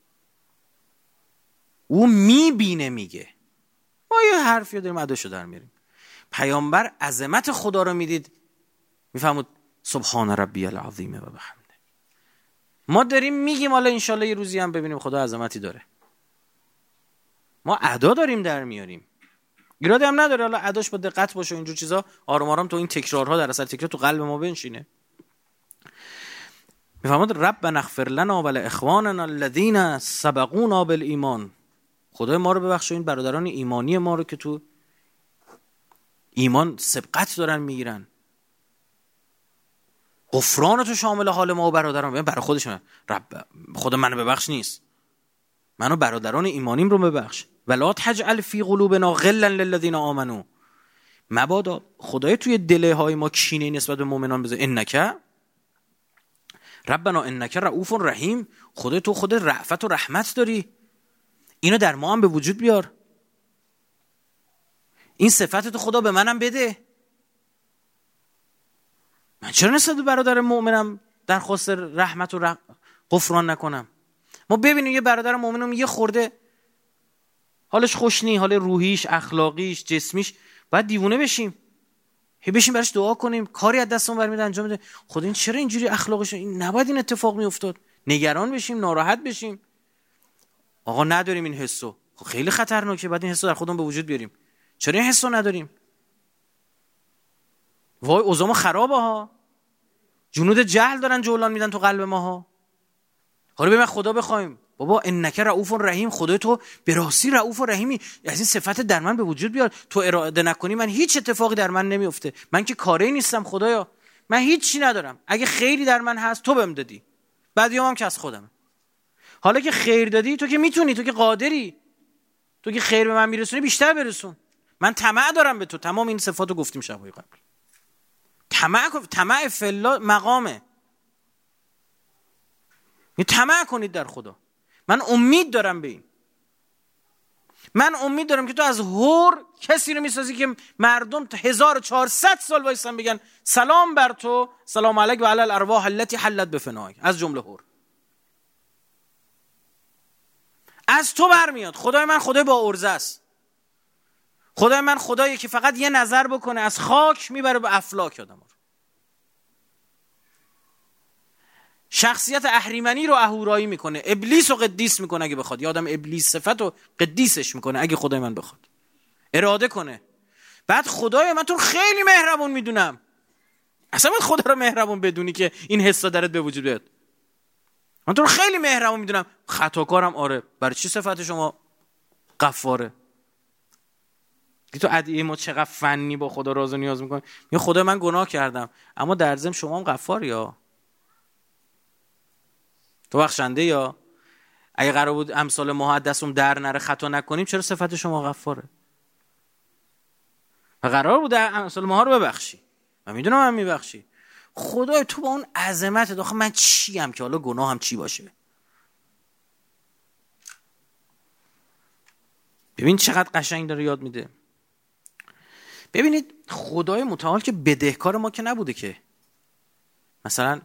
او میبینه میگه، ما یه حرفی داریم اداشو در میاریم. پیامبر عظمت خدا رو میدید میفهمود سبحان ربی العظیم و بحمده. ما داریم میگیم حالا انشالله یه روزی هم ببینیم خدا عظمتی داره. ما ادا داریم در میاریم، ایرادی هم نداره، حالا اداش با دقت باشه و اینجور چیزا، آروم آروم تو این تکرارها در اثر تکرار تو قلب ما بنشینه. میفهمد ربنا اغفر لنا و لاخواننا الذين سبقونا بالایمان. خدای ما رو ببخش این برادران ایمانی ما رو که تو ایمان سبقت دارن میگیرن. غفران تو شامل حال ما و برادران، برای خودشون. رب خدا منو ببخش نیست، منو برادران ایمانیم رو ببخش. ولا تجعل فی قلوبنا غلا للذین آمنوا. مبادا خدای توی دله های ما کینه نسبت به مؤمنان بذاره. انک ربنا انک رؤوف رحیم، خدای تو خود رأفت و رحمت داری، اینو در ما هم به وجود بیار. این صفت تو خدا به منم بده. من چرا نسبت به برادر مؤمنم درخواست رحمت و غفران نکنم؟ ما ببینیم یه برادر مؤمنم یه خورده حالش خوش نی، حال روحیش، اخلاقیش، جسمیش، باید دیوونه بشیم. بشیم براش دعا کنیم، کاری از دستمون برمیاد انجام بده. خدا این چرا اینجوری اخلاقش، این نباید این اتفاق میافتاد. نگران بشیم، ناراحت بشیم. آقا نداریم این حسو، خیلی خطرناکه. بعد این حسو در خودمون به وجود بیاریم. چرا این حسو نداریم؟ وای اوضاع خرابه ها. جنود جهل دارن جولان میدن تو قلب ما ها. حالا ببین خدا بخوایم بابا انک رؤوف رحیم، خدای تو به راستی رؤوف و رحیمی، از این صفت در من به وجود بیار. تو اراده نکنی من هیچ اتفاقی در من نمیفته. من که کاری نیستم خدایا، من هیچی ندارم. اگه خیری در من هست تو بهم دادی، بعدیام هم که از خودمه. حالا که خیر دادی تو که میتونی، تو که قادری، تو که خیر به من میرسونی بیشتر برسون. من طمع دارم به تو. تمام این صفاتو گفتیم شبای قبل. طمع فلا مقامه. طمع کنید در خدا. من امید دارم به این. من امید دارم که تو از هور کسی رو میسازی که مردم 1400 سال وایسن بگن سلام بر تو، سلام علیک و علی الارواح التي حلت بفنائک، از جمله هور. از تو برمیاد. خدای من خدای با ارزه است. خدای من خدایی که فقط یه نظر بکنه از خاک میبره به افلاک آدم رو. شخصیت اهریمنی رو اهورایی میکنه، ابلیس رو قدیس میکنه اگه بخواد. یادم ابلیس صفت رو قدیسش میکنه اگه خدای من بخواد اراده کنه. بعد خدای من تو خیلی مهربون میدونم. اصلا من خدا رو مهربون بدونی که این حسا درت به وجود بیاد. من تو رو خیلی مهربون میدونم، خطاکارم. آره، برای چی صفت شما غفاره؟ تو ادعیه ما چقدر فنی با خدا راز و نیاز میکنیم. یا خدا من گناه کردم اما در ضمن شما هم غفاری، یا تو بخشنده، یا اگه قرار بود امثال ما دستم در نره خطا نکنیم چرا صفت شما غفاره؟ و قرار بود امثال ما رو ببخشی. من میدونم من میبخشی. خدای تو با اون عظمت داخل من چیم که حالا گناهم چی باشه؟ ببین چقدر قشنگ داره یاد میده. ببینید خدای متعال که بدهکار ما که نبوده که. مثلا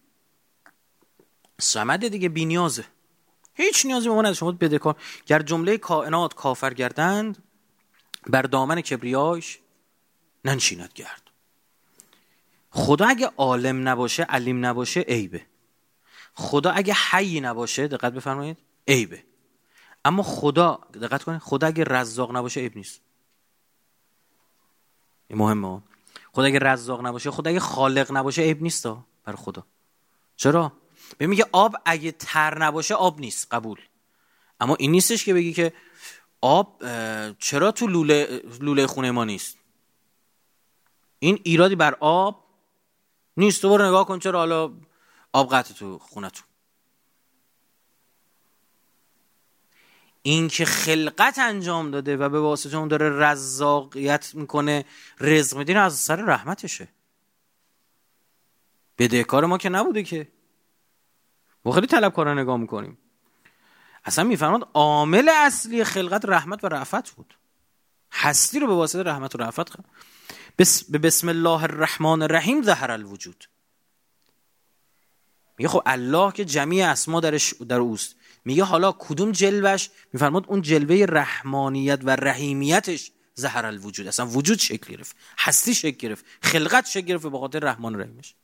صمد دیگه بی نیازه، هیچ نیازی به ما نداره. شما بدهکار. گر جمله کائنات کافر گردند، بر دامن کبریایش ننشیند گرد. خدا اگه عالم نباشه، علیم نباشه، عیبه. خدا اگه حی نباشه، دقت بفرمایید، عیبه. اما خدا، دقت کنید، خدا اگه رزاق نباشه عیب نیست. این مهمه. خدا اگه رزاق نباشه، خدا اگه خالق نباشه عیب نیست برای خدا. چرا؟ به میگه آب اگه تر نباشه آب نیست، قبول. اما این نیستش که بگی که آب چرا تو لوله خونه ما نیست. این ایرادی بر آب نیست. تو برو نگاه کن چرا حالا آب قطع تو خونتون. این که خلقت انجام داده و به واسطه اون داره رزاقیت میکنه، رزق میده، از سر رحمتشه. بدهکار ما که نبوده که. ما خیلی طلبکارانه نگاه میکنیم. اصلا میفرماد عامل اصلی خلقت رحمت و رأفت بود. هستی رو به واسطه رحمت و رأفت به بسم الله الرحمن الرحیم ظهر الوجود. میگه خب الله که جمیع اسما در اوست. میگه حالا کدوم جلوش؟ میفرماد اون جلوه رحمانیت و رحیمیتش ظهر الوجود. اصلا وجود شکل گرفت، هستی شکل گرفت، خلقت شکل گرفت به خاطر رحمان و رحیمش.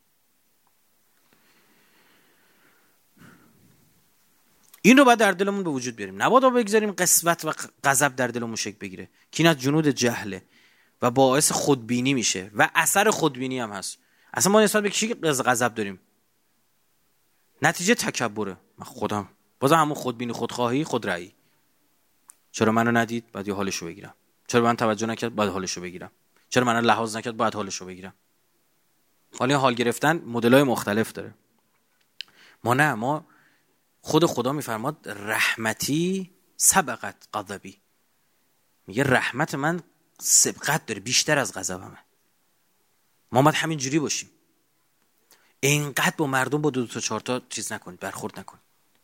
این رو باید در دلمون به وجود بیاریم. نباید بگذاریم قسوت و غضب در دلمون شکل بگیره که این از جنود جهله و باعث خودبینی میشه و اثر خودبینی هم هست. اصلا ما نسبت به کی غضب داریم؟ نتیجه تکبره. من خودم بازم همون خودبینی، خودخواهی، خودرأیی. چرا منو ندید بعد یه حالشو بگیرم؟ چرا من توجه نکرد بعد حالشو بگیرم؟ چرا منو لحاظ نکرد بعد حالشو بگیرم؟ حالا حال گرفتن مدل‌های مختلف داره. ما خود خدا میفرماد رحمتی سبقت غضبی. میگه رحمت من سبقت داره، بیشتر از غضبمه. ما باید همین جوری باشیم. اینقدر با مردم با 2 تا 4 تا چیز نکنید، برخورد نکنید.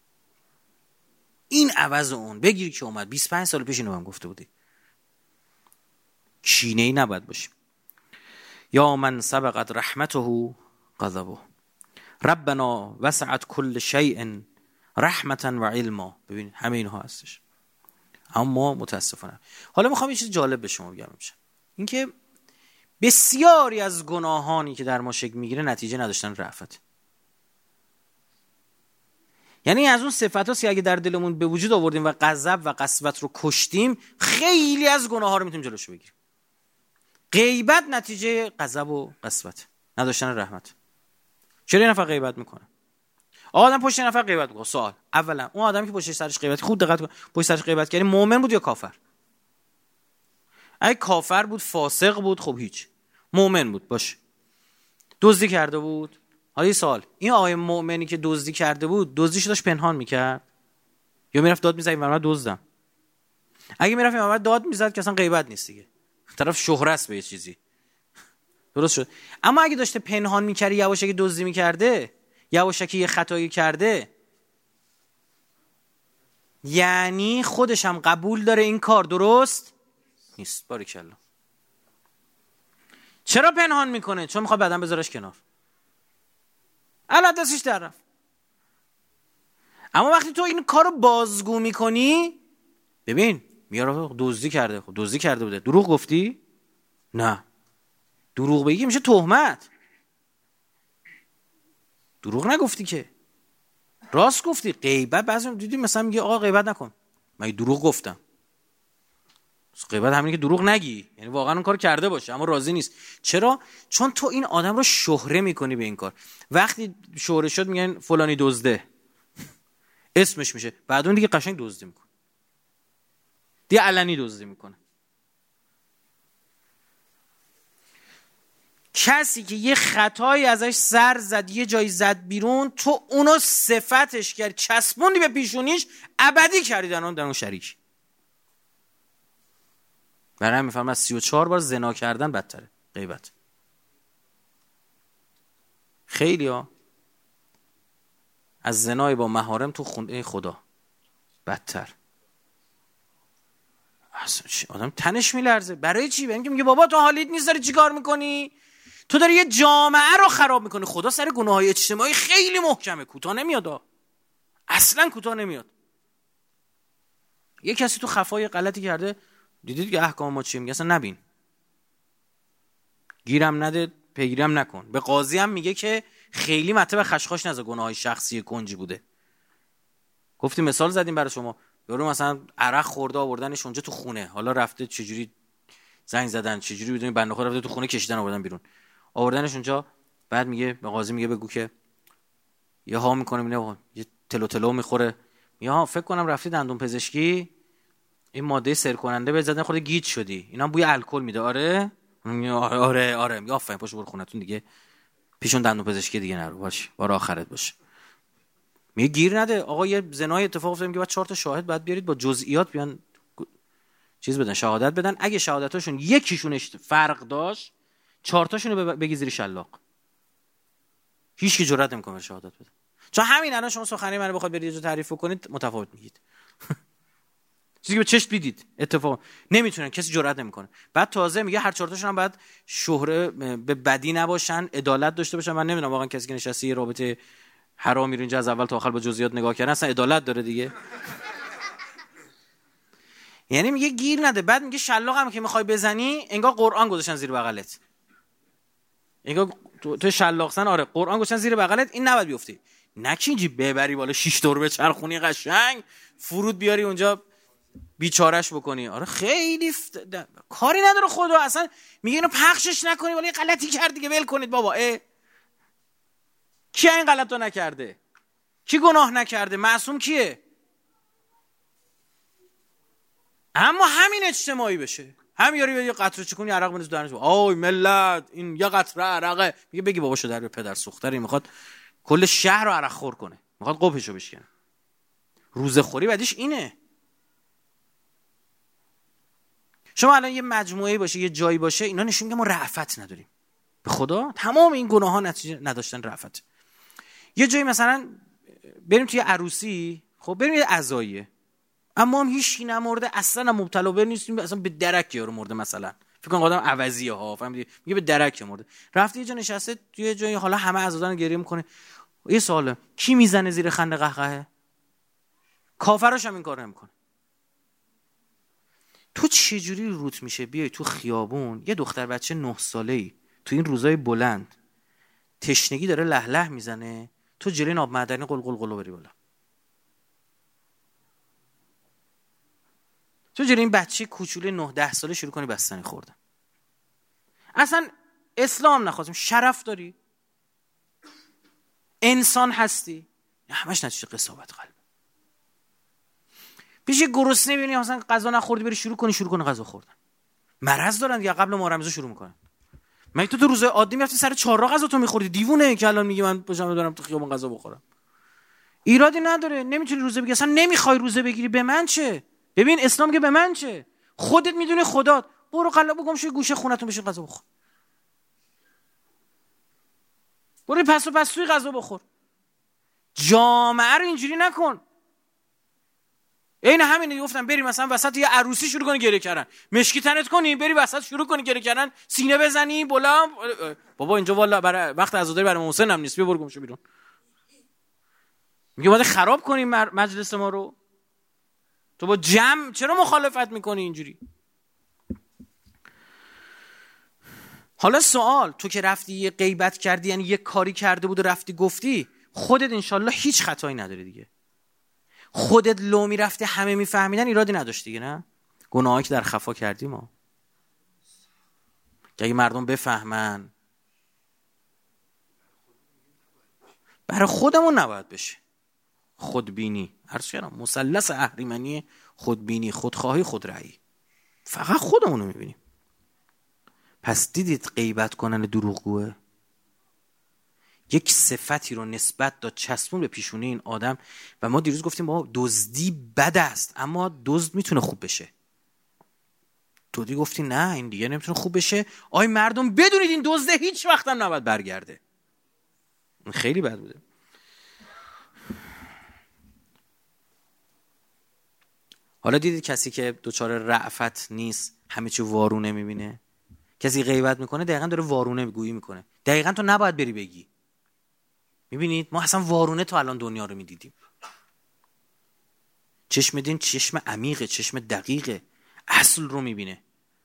این عوض اون بگیر که اومد 25 سال پیش اینو هم گفته بودی. کینه‌ای نباید باشیم. یا من سبقت رحمته غضبه ربنا وسعت كل شيء رحمتا و علما. ببین همه اینها هستش، اما متاسفانه. حالا میخوام یه چیز جالب به شما بگم. اینکه بسیاری از گناهانی که در ما شکل میگیره نتیجه نداشتن رأفت. یعنی از اون صفات که اگه در دلمون به وجود آوردیم و غضب و قسوت رو کشتیم، خیلی از گناه ها رو میتونیم جلوشو بگیریم. غیبت نتیجه غضب و قسوت، نداشتن رحمت. چرا یه نفر غیبت میکنه؟ آدم پشت نفر غیبت میکنه. سوال اولا، اون آدمی که پشت سرش غیبت، خود دقت کن، پشت سرش غیبت کردی، مؤمن بود یا کافر؟ اگه کافر بود، فاسق بود، خب هیچ. مؤمن بود باشه. دزدی کرده بود. حالا یه سوال، این آقای مؤمنی که دزدی کرده بود، دزدیشو داشت پنهان میکرد یا میرفت داد میزد من دزدم؟ اگه میرفت من داد میزد که اصلا غیبت نیست دیگه، طرف شهره است به یه چیزی. درست شد. اما اگه داشته پنهان میکرد، یواشکی دزدی میکرده، یواشکی یه خطایی کرده، یعنی خودش هم قبول داره این کار درست نیست. باریکلا. چرا پنهان میکنه؟ چون میخواد بعداً بذارش کنار. الان دستش در رفت. اما وقتی تو این کارو بازگو میکنی، ببین میاره دزدی کرده. خب دزدی کرده بوده، دروغ گفتی؟ نه. دروغ بگی میشه تهمت. دروغ نگفتی که، راست گفتی. غیبت بعضی دیدی مثلا میگه آقا غیبت نکن، من دروغ گفتم. غیبت همینه که دروغ نگی، یعنی واقعا اون کار کرده باشه اما راضی نیست. چرا؟ چون تو این آدم رو شهره میکنی به این کار. وقتی شهره شد میگن فلانی دزده، اسمش میشه، بعد اون دیگه قشنگ دزدی میکنه، دیگه علنی دزدی میکنه. کسی که یه خطایی ازش سر زد، یه جایی زد بیرون، تو اونو صفتش کرد، چسبوندی به پیشونیش، ابدی کردی در اون شریک. برای همین میفهمم از 34 بار زنا کردن بدتره غیبت. خیلی ها از زنای با محارم تو خونه خدا بدتر. اصلا آدم تنش میلرزه. برای چی؟ برای اینکه میگه بابا تو حالیت نیست، داری چی کار میکنی؟ تو داری یه جامعه رو خراب میکنی. خدا سر گناههای اجتماعی خیلی محکمه، کوتاه نمیاد، اصلا کوتاه نمیاد. یه کسی تو خفای غلطی کرده، دیدید که احکام ما چیه؟ میگه اصلا نبین، گیرم نده، پیگیرم نکن. به قاضی هم میگه که خیلی مطلب خشخاش نذار، گناههای شخصی کنجی بوده. گفتیم مثال زدیم برای شما، یارو مثلا عرق خورده آوردنش اونجا تو خونه، حالا رفته چجوری زنگ زدن، چجوری بدونی بنده خدا رفته تو خونه کشیدن آوردن بیرون، آوردنش اونجا. بعد میگه به قاضی میگه بگو که یه ها میکنه، میگه یه تلو میخوره، یا فکر کنم رفتی دندون پزشکی، این ماده سر کننده بهت زدن، خورده گیج شدی، اینا بوی الکل میده. آره میگه آفرین، پاشو برو خونتون دیگه، پیشون دندون پزشکی دیگه نرو، باش بار آخرت باشه. میگه گیر نده آقا، یه زنای اتفاق افتاد، میگه بعد 4 تا شاهد بعد بیارید با جزئیات بیان چیز بدن، شهادت بدن. اگه شهادتاشون یکیشونش فرق داشت، 4 تاشونو بگی زیر شلاق. هیچ کی جرئت نمیکنه شهادت بده. چون همین الان شما سخنرانی منو بخواد برید یه جا تعریف کنید، متفاوت میگید. چیزی که به چشم دیدید اتفاق نمیتونن، کسی جرئت نمیکنه. بعد تازه میگه هر 4 تاشون هم باید شهره به بدی نباشن، عدالت داشته باشن. من نمیدونم واقعا کسی که نشسته یه رابطه حرامی رو اینجا از اول تا آخر با جزئیات نگاه کردن اصلا عدالت داره دیگه. یعنی میگه گیر نده. بعد میگه شلاق هم که میخوای بزنی، انگار قرآن گذاشتن زیر بغلت، انگار تو شلاق زن، آره قرآن گذاشتن زیر بغلت، این نباید بیفتی. نکینجی ببری بالا 6 دور به چرخونی قشنگ فرود بیاری اونجا بیچارهش بکنی. آره خیلی کاری نداره خدا، اصلا میگه اینو پخشش نکنی، ولی غلطی کرد دیگه ول کنید بابا. کی این غلطو نکرده؟ کی گناه نکرده؟ معصوم کیه؟ اما همین اجتماعی بشه، هم یاری یه قطره چکونی عرق بندازه تو دهنش، آی ملت این یه قطره عرقه، میگه بگی باباشو در به پدر سوختری، میخواد کل شهر رو عرق خور کنه، میخواد قپشو بشکنه. روزه خوری بعدش اینه. شما الان یه مجموعه باشه، یه جایی باشه، اینا نشون میده ما رأفت نداریم. به خدا تمام این گناه ها نتیجه نداشتن رأفت. یه جایی مثلا بریم توی عروسی، خب بریم یه عزاییه، اما هم هیچ کی نمرده، اصلا هم مبتلا به نیستیم، اصلا به درک یارو مرده، مثلا فکر کن آدم عوضیه ها، فهمیدی، میگه به درک مرده. رفته یه جا نشسته توی جایی، حالا همه عزادارن گریه میکنه. یه سواله، کی میزنه زیر خنده قهقهه؟ کافراش هم این کار نمیکنه. تو چه جوری روت میشه بیای تو خیابون یه دختر بچه 9 ساله‌ای تو این روزای بلند تشنگی داره له له میزنه، تو جلوی آب معدنی قلقل قلو بری بالا؟ تو جلوی این بچه کوچولوی 9 10 ساله شروع کنی بستنی خوردن؟ اصلا اسلام نخواستیم، شرف داری، انسان هستی، همش نتیجه قساوت قلب. پیش یه گرسنه ببینی مثلا غذا نخوردی، بری شروع کنی غذا خوردن. مرض دارن یا قبل ما رمضان شروع میکنن. مگه تو روزای عادی میرفتی سر 4 راه غذا تو میخوردی؟ دیوونه که الان میگی من پاشم برم تو خیابون غذا بخورم. ایرادی نداره، نمیتونی روزه بگیری، اصلا نمیخوای روزه بگیری، به من چه؟ ببین اسلام که به من چه؟ خودت میدونی خدات، برو قلب گم شو گوشه خونتون بشین غذا بخور. برو پستوی غذا بخور. جامعه رو اینجوری نکن. این همینه گفتم، بری مثلا وسط یه عروسی شروع کنی گریه کردن، مشکی تنت کنی، بری وسط شروع کنی گریه کردن، سینه بزنی بالا، بابا اینجا والا برای وقت عزاداری برای محسن هم نیست، بیا برو گم شو بیرون. میگه باید خراب کنیم مجلس ما رو. تو با جمع چرا مخالفت میکنی اینجوری؟ حالا سوال، تو که رفتی یه غیبت کردی، یعنی یه کاری کرده بود و رفتی گفتی، خودت انشالله هیچ خطایی نداری دیگه. خودت لو میرفتی همه میفهمیدن، ایرادی نداشت دیگه، نه؟ گناهایی که در خفا کردیم ما، که اگه مردم بفهمن برای خودمون نباید بشه. خودبینی، عرض کردم مثلث اهریمنی، خودبینی، خودخواهی، خودرأیی، فقط خودمون رو میبینیم. پس دیدید غیبت کنن دروغگوه یک صفتی رو نسبت داد چسبون به پیشونه این آدم. و ما دیروز گفتیم بابا دزدی بد است، اما دزد میتونه خوب بشه. تو دیگه گفتی نه این دیگه نمیتونه خوب بشه. آی مردم بدونید این دزده هیچ وقت هم نباید برگرده. این خیلی بد بوده. حالا دیدید کسی که دوچار رأفت نیست همه چی وارونه میبینه؟ کسی غیبت میکنه دقیقاً داره وارونه گویی میکنه. دقیقاً تو نباید بری بگی. میبینید ما اصلا وارونه تو الان دنیا رو میدیدیم. چشم دین چشم عمیقه، چشم دقیقه، اصل رو میبینه.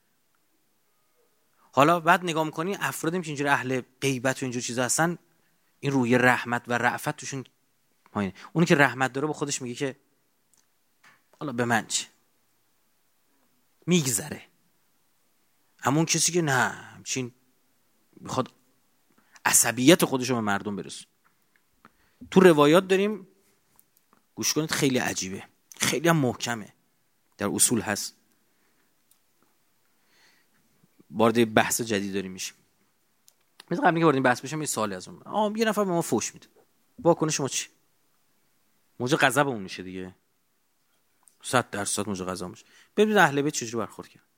حالا بعد نگاه میکنی افرادیم که اینجوری اهل غیبت و اینجور چیزا هستن، این روی رحمت و رأفت توشون پایینه. اونی که رحمت داره با خودش میگه که حالا به من چه، میگذره. اما اون کسی که نه همچین میخواد عصبیت خودشو به مردم برسونه. تو روایات داریم، گوش کنید، خیلی عجیبه، خیلی هم محکمه، در اصول هست. وارد بحث جدید داریم میشیم. مثل قبلی که واردیم بحث بشم یه سوالی از اون، یه نفر به ما فحش میده، واکنش ما چی؟ موجب غضبمون میشه دیگه، 100% موجب غضب میشه. ببینید اهل بیت چجوری برخورد کردن.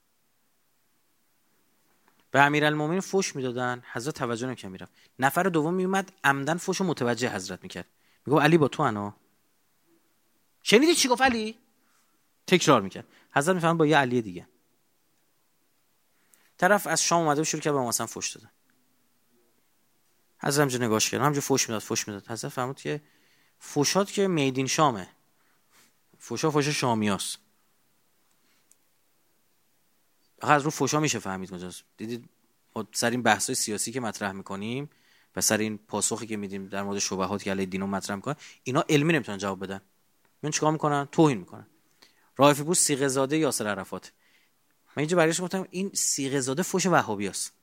به امیرالمومنین فحش میدادن، حضرت توجه نمی‌کرد میرفت. نفر دوم میومد عمدن فحشو متوجه حضرت میکرد، میگه علی با تو انا، شنیدی چی گفت علی؟ تکرار میکرد. حضرت میفهمد با یه علی دیگه. طرف از شام اومده و شروع کرد به ما مثلا فحش دادن. حضرت همینجا نگاش کرد، همینجا فحش میداد. حضرت فرمود که فحشات که میدین شامه، فحش شامیاست. از رو فحشا میشه فهمید کجاست. دیدید ما سر این بحث‌های سیاسی که مطرح میکنیم و سر این پاسخی که میدیم در مورد شبهاتی که علیه دین مطرح میکنن، اینا علمی نمیتونن جواب بدن. من چیکار میکنن؟ توهین میکنن. رائفی پور صیغه زاده یاسر عرفات. من اینجا برگشتم گفتم این صیغه زاده فحش وهابیاست.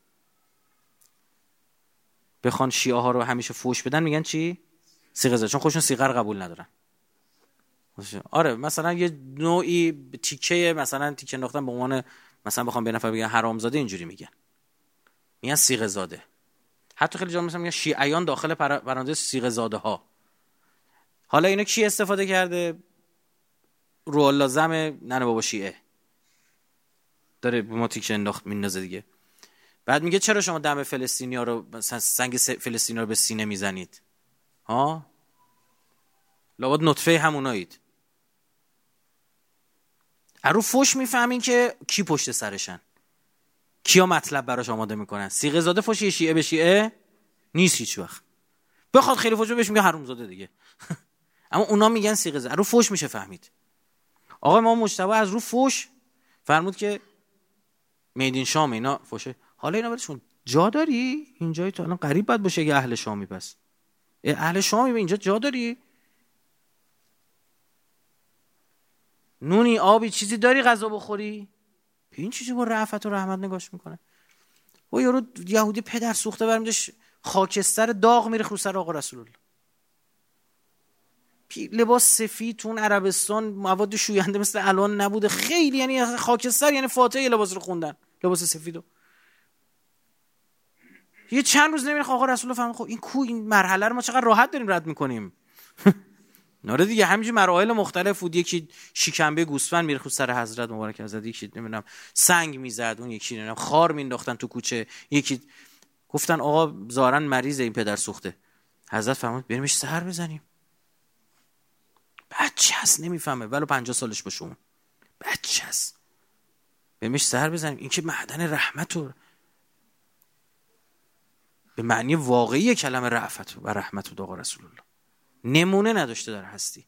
بخوان شیعه ها رو همیشه فحش بدن میگن چی؟ صیغه زاده، چون خودشون صیغه رو قبول ندارن. آره مثلا یه نوعی تیکه، مثلا تیکه انداختن به عنوان مثلا بخوام به نفر بگن حرامزاده، اینجوری میگن صیغه زاده. حتی خیلی جا مثلا میگن شیعیان داخل پرانتز صیغه زاده ها. حالا اینو کی استفاده کرده؟ روح الله زم ننه بابا شیعه. داره به ما تیکه انداخت میندازه دیگه. بعد میگه چرا شما دم فلسطینیا رو مثلا سنگ فلسطینیا رو به سینه میزنید؟ ها؟ لابد نطفه همونایید. رو فوش میفهمین که کی پشت سرشن، کیا مطلب براش آماده میکنن. سیغه زاده فوش شیعه به شیعه نیست هیچ وقت. بخواد خیلی فوش بهش میگه حروم زاده دیگه. اما اونا میگن سیغه زاده. رو فوش میشه فهمید. آقا ما مجتبی از رو فوش فرمود که میدین شام اینا فوشه. حالا اینا برشون جا داری؟ اینجای تو الان غریب باید باشه که اهل شامی. پس اهل شامی به اینجا جا داری؟ نونی آبی چیزی داری غذا بخوری؟ این چیزی با رأفت و رحمت نگاش میکنه. و یارو یهودی پدر سوخته برمی داشت خاکستر داغ میره رو سر آقا رسول الله. لباس سفید تون عربستان مواد شوینده مثل الان نبوده خیلی، یعنی خاکستر یعنی فاتحه لباس رو خوندن، لباس سفیدو. یه چند روز نمیره آقا رسول الله فرمود خب این مرحله رو ما چقدر راحت داریم رد میکنیم. ناره دیگه همینجوری مراحل مختلف بود. یکی شکمبه گوسفند میره خود سر حضرت مبارک حضرت، یکی نمیدونم سنگ میزد، اون یکی نمیدونم خار مینداختن تو کوچه، یکی گفتن آقا ظاهرا مریضه این پدر سوخته. حضرت فرمود بریمش سحر بزنیم. بچه هست نمیفهمه ولو 50 سالش باشه، اون بچه هست، بریمش سحر بزنیم. این که معدن رحمت و به معنی واقعی کلمه رأفت و رحمت و آقا رسول الله نمونه نداشته در هستی.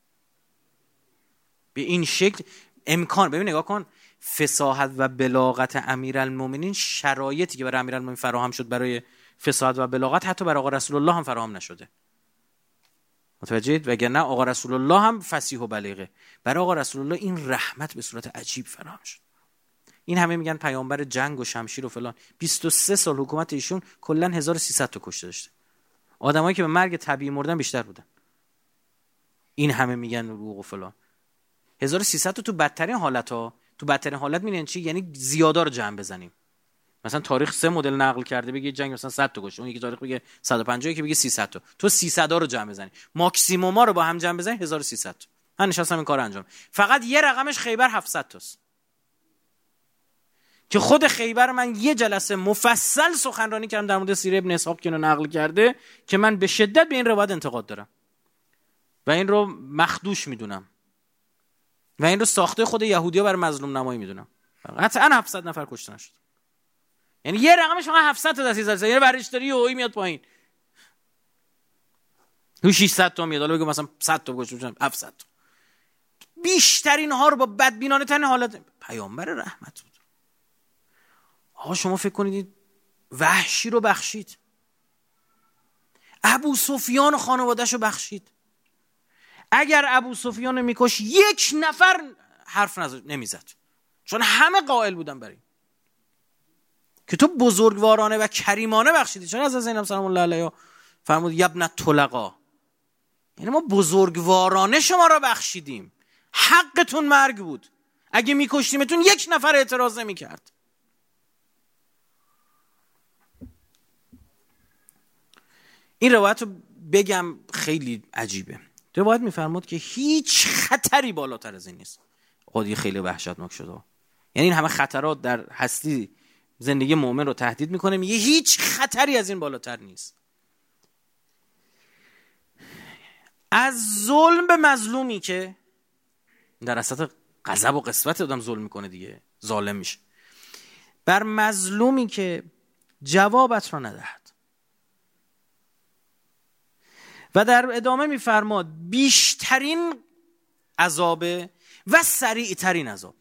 به این شکل امکان، ببین نگاه کن، فصاحت و بلاغت امیرالمومنین شرایطی که برای امیرالمومنین فراهم شد برای فصاحت و بلاغت حتی برای آقا رسول الله هم فراهم نشده. متوجهید؟ وگرنه آقا رسول الله هم فصیح و بلیغه، برای آقا رسول الله این رحمت به صورت عجیب فراهم شد. این همه میگن پیامبر جنگ و شمشیر و فلان. 23 سال حکومت ایشون کلا 1300 تا کشته داشته. آدمایی که به مرگ طبیعی مردن بیشتر بودن. این همه میگن حقوق و فلان. 1300 تا تو بدترین حالت‌ها، تو بدترین حالت میگن چی؟ یعنی زیادا رو جمع بزنیم. مثلا تاریخ 3 مدل نقل کرده بگه جنگ مثلا 100 تا کشته، اون یکی تاریخ بگه 150، یکی بگه 300 تا. تو 300 رو جمع بزنی. ماکسیموما رو با هم جمع بزنی 1300 تا. من نشستم این کارو انجام. فقط یه رقمش خیبر 700 تاست. که خود خیبر من یه جلسه مفصل سخنرانی کردم در مورد سیره ابن اسحاق که اینو نقل کرده که من به شدت به این روایت انتقاد دارم و این رو مخدوش میدونم و این رو ساخته خود یهودی‌ها برای مظلوم نمایی میدونم. قطعا 700 نفر کشته نشد. یعنی یه رقمش شما 700 تا دستی، یعنی برشتری اوی میاد پایین. تو 600 تا میاد، حالا بگم مثلا 100 تا کشته، 700 تا. بیشترین ها رو با بدبینانه ترین حالت پیامبر رحمت بود. آقا شما فکر کنید وحشی رو بخشید، ابو سفیان خانواده‌شو بخشید. اگر ابو سفیان رو میکش یک نفر حرف نمیزد، چون همه قائل بودن بر این که تو بزرگوارانه و کریمانه بخشیدی. چرا از زینب سلام الله علیها فرمود یبن طلقا، یعنی ما بزرگوارانه شما را بخشیدیم، حقتون مرگ بود، اگه میکشتیمتون یک نفر اعتراض نمیکرد. این روایت رو بگم خیلی عجیبه. روایت میفرمود که هیچ خطری بالاتر از این نیست. قضیه خیلی وحشتناک شده، یعنی این همه خطرات در هستی زندگی مؤمن رو تهدید میکنه، میگه هیچ خطری از این بالاتر نیست. از ظلم به مظلومی که در اصل غضب و قسوت آدم ظلم میکنه دیگه، ظالم میشه، بر مظلومی که جوابت را ندهد. و در ادامه میفرماد بیشترین عذاب و سریع ترین عذاب،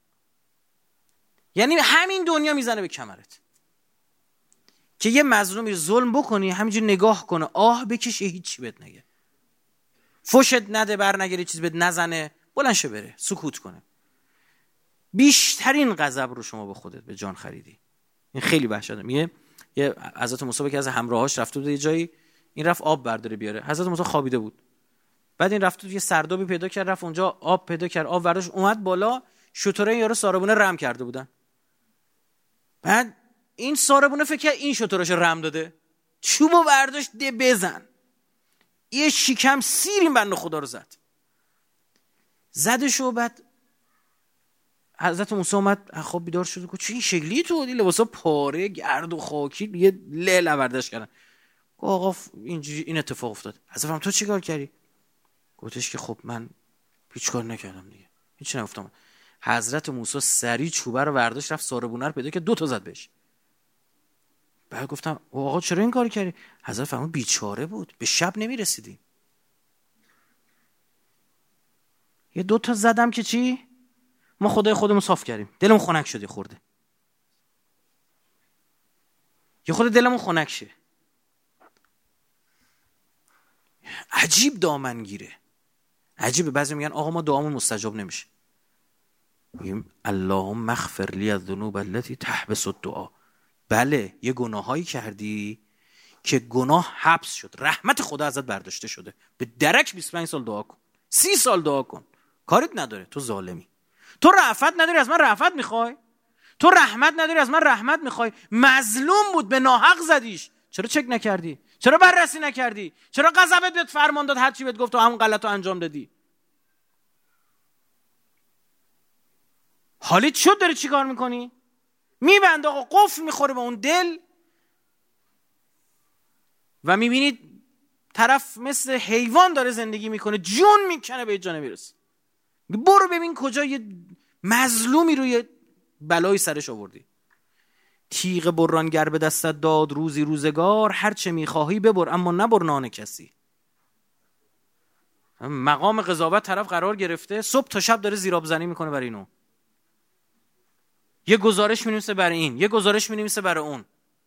یعنی همین دنیا میزنه به کمرت که یه مظلومی ظلم بکنی، همینجور نگاه کنه، آه بکشه، هیچی بهت نگه، فوشت نده، بر نگیره، چیز بهت نزنه، بلند شه بره، سکوت کنه. بیشترین غضب رو شما به خودت به جان خریدی. این خیلی وحشتناکه. میگه یه حضرت موسی که از همراهاش رفته بود یه جایی، این رفت آب برداره بیاره، حضرت موسی خوابیده بود. بعد این رفت یه سردابی پیدا کرد، رفت اونجا آب پیدا کرد، آب برداشت اومد بالا، شتره یارو ساربونه رم کرده بودن. بعد این ساربونه فکر کرد این شتراشو رم داده، چوبو برداشت ده بزن، یه شکم سیر این بنده خدا رو زدشو. بعد حضرت موسی اومد خب بیدار شد، گفت چه این شکلی تو؟ این لباسا پاره گرد و خاکی، یه له لوردش کردن. گفت آقا اینجوری این اتفاق افتاد. حضرت تو چیکار کردی؟ گفتش که خب من هیچ کار نکردم دیگه، هیچ نگفتم. حضرت موسی سری چوبه رو برداشت، رفت ساربونه رو پیدا که 2 تا زد بهش. بعد گفتم آقا چرا این کار کردی؟ حضرت فرمود بیچاره بود، به شب نمیرسیدیم. یه 2 تا زدم که چی؟ ما خدای خودمون صاف کردیم، دلمون خنک شد. یه خورده دلمون خنک شه. عجیب دامنگیره، عجیبه. بعضی میگن آقا ما دعامون مستجاب نمیشه. میگیم اللهم اغفر لی الذنوب التي تحبس الدعاء. بله یه گناهایی کردی که گناه حبس شد، رحمت خدا ازت برداشته شده، به درک 25 سال دعا کن، 30 سال دعا کن، کاریت نداره. تو ظالمی، تو رأفت نداری از من رأفت میخوای، تو رحمت نداری از من رحمت میخوای. مظلوم بود به ناحق زدیش، چرا چک نکردی؟ چرا بررسی نکردی؟ چرا غضبت بهت فرمان داد، هر چی بهت گفت تو همون غلطو انجام دادی؟ حالیت شد داری چی کار میکنی؟ میبند آقا، قفل میخوره به اون دل و میبینید طرف مثل حیوان داره زندگی میکنه، جون میکنه به جا نمیرسه. برو ببین کجا یه مظلومی روی بلای سرش آوردی. تیغ برانگر به دستت داد روزی روزگار، هر چه میخواهی ببر اما نبر نان کسی. مقام قضاوت طرف قرار گرفته، صبح تا شب داره زیراب زنی میکنه برای اینو. یه گزارش می‌نویسه برای این، یه گزارش می‌نویسه برای اون.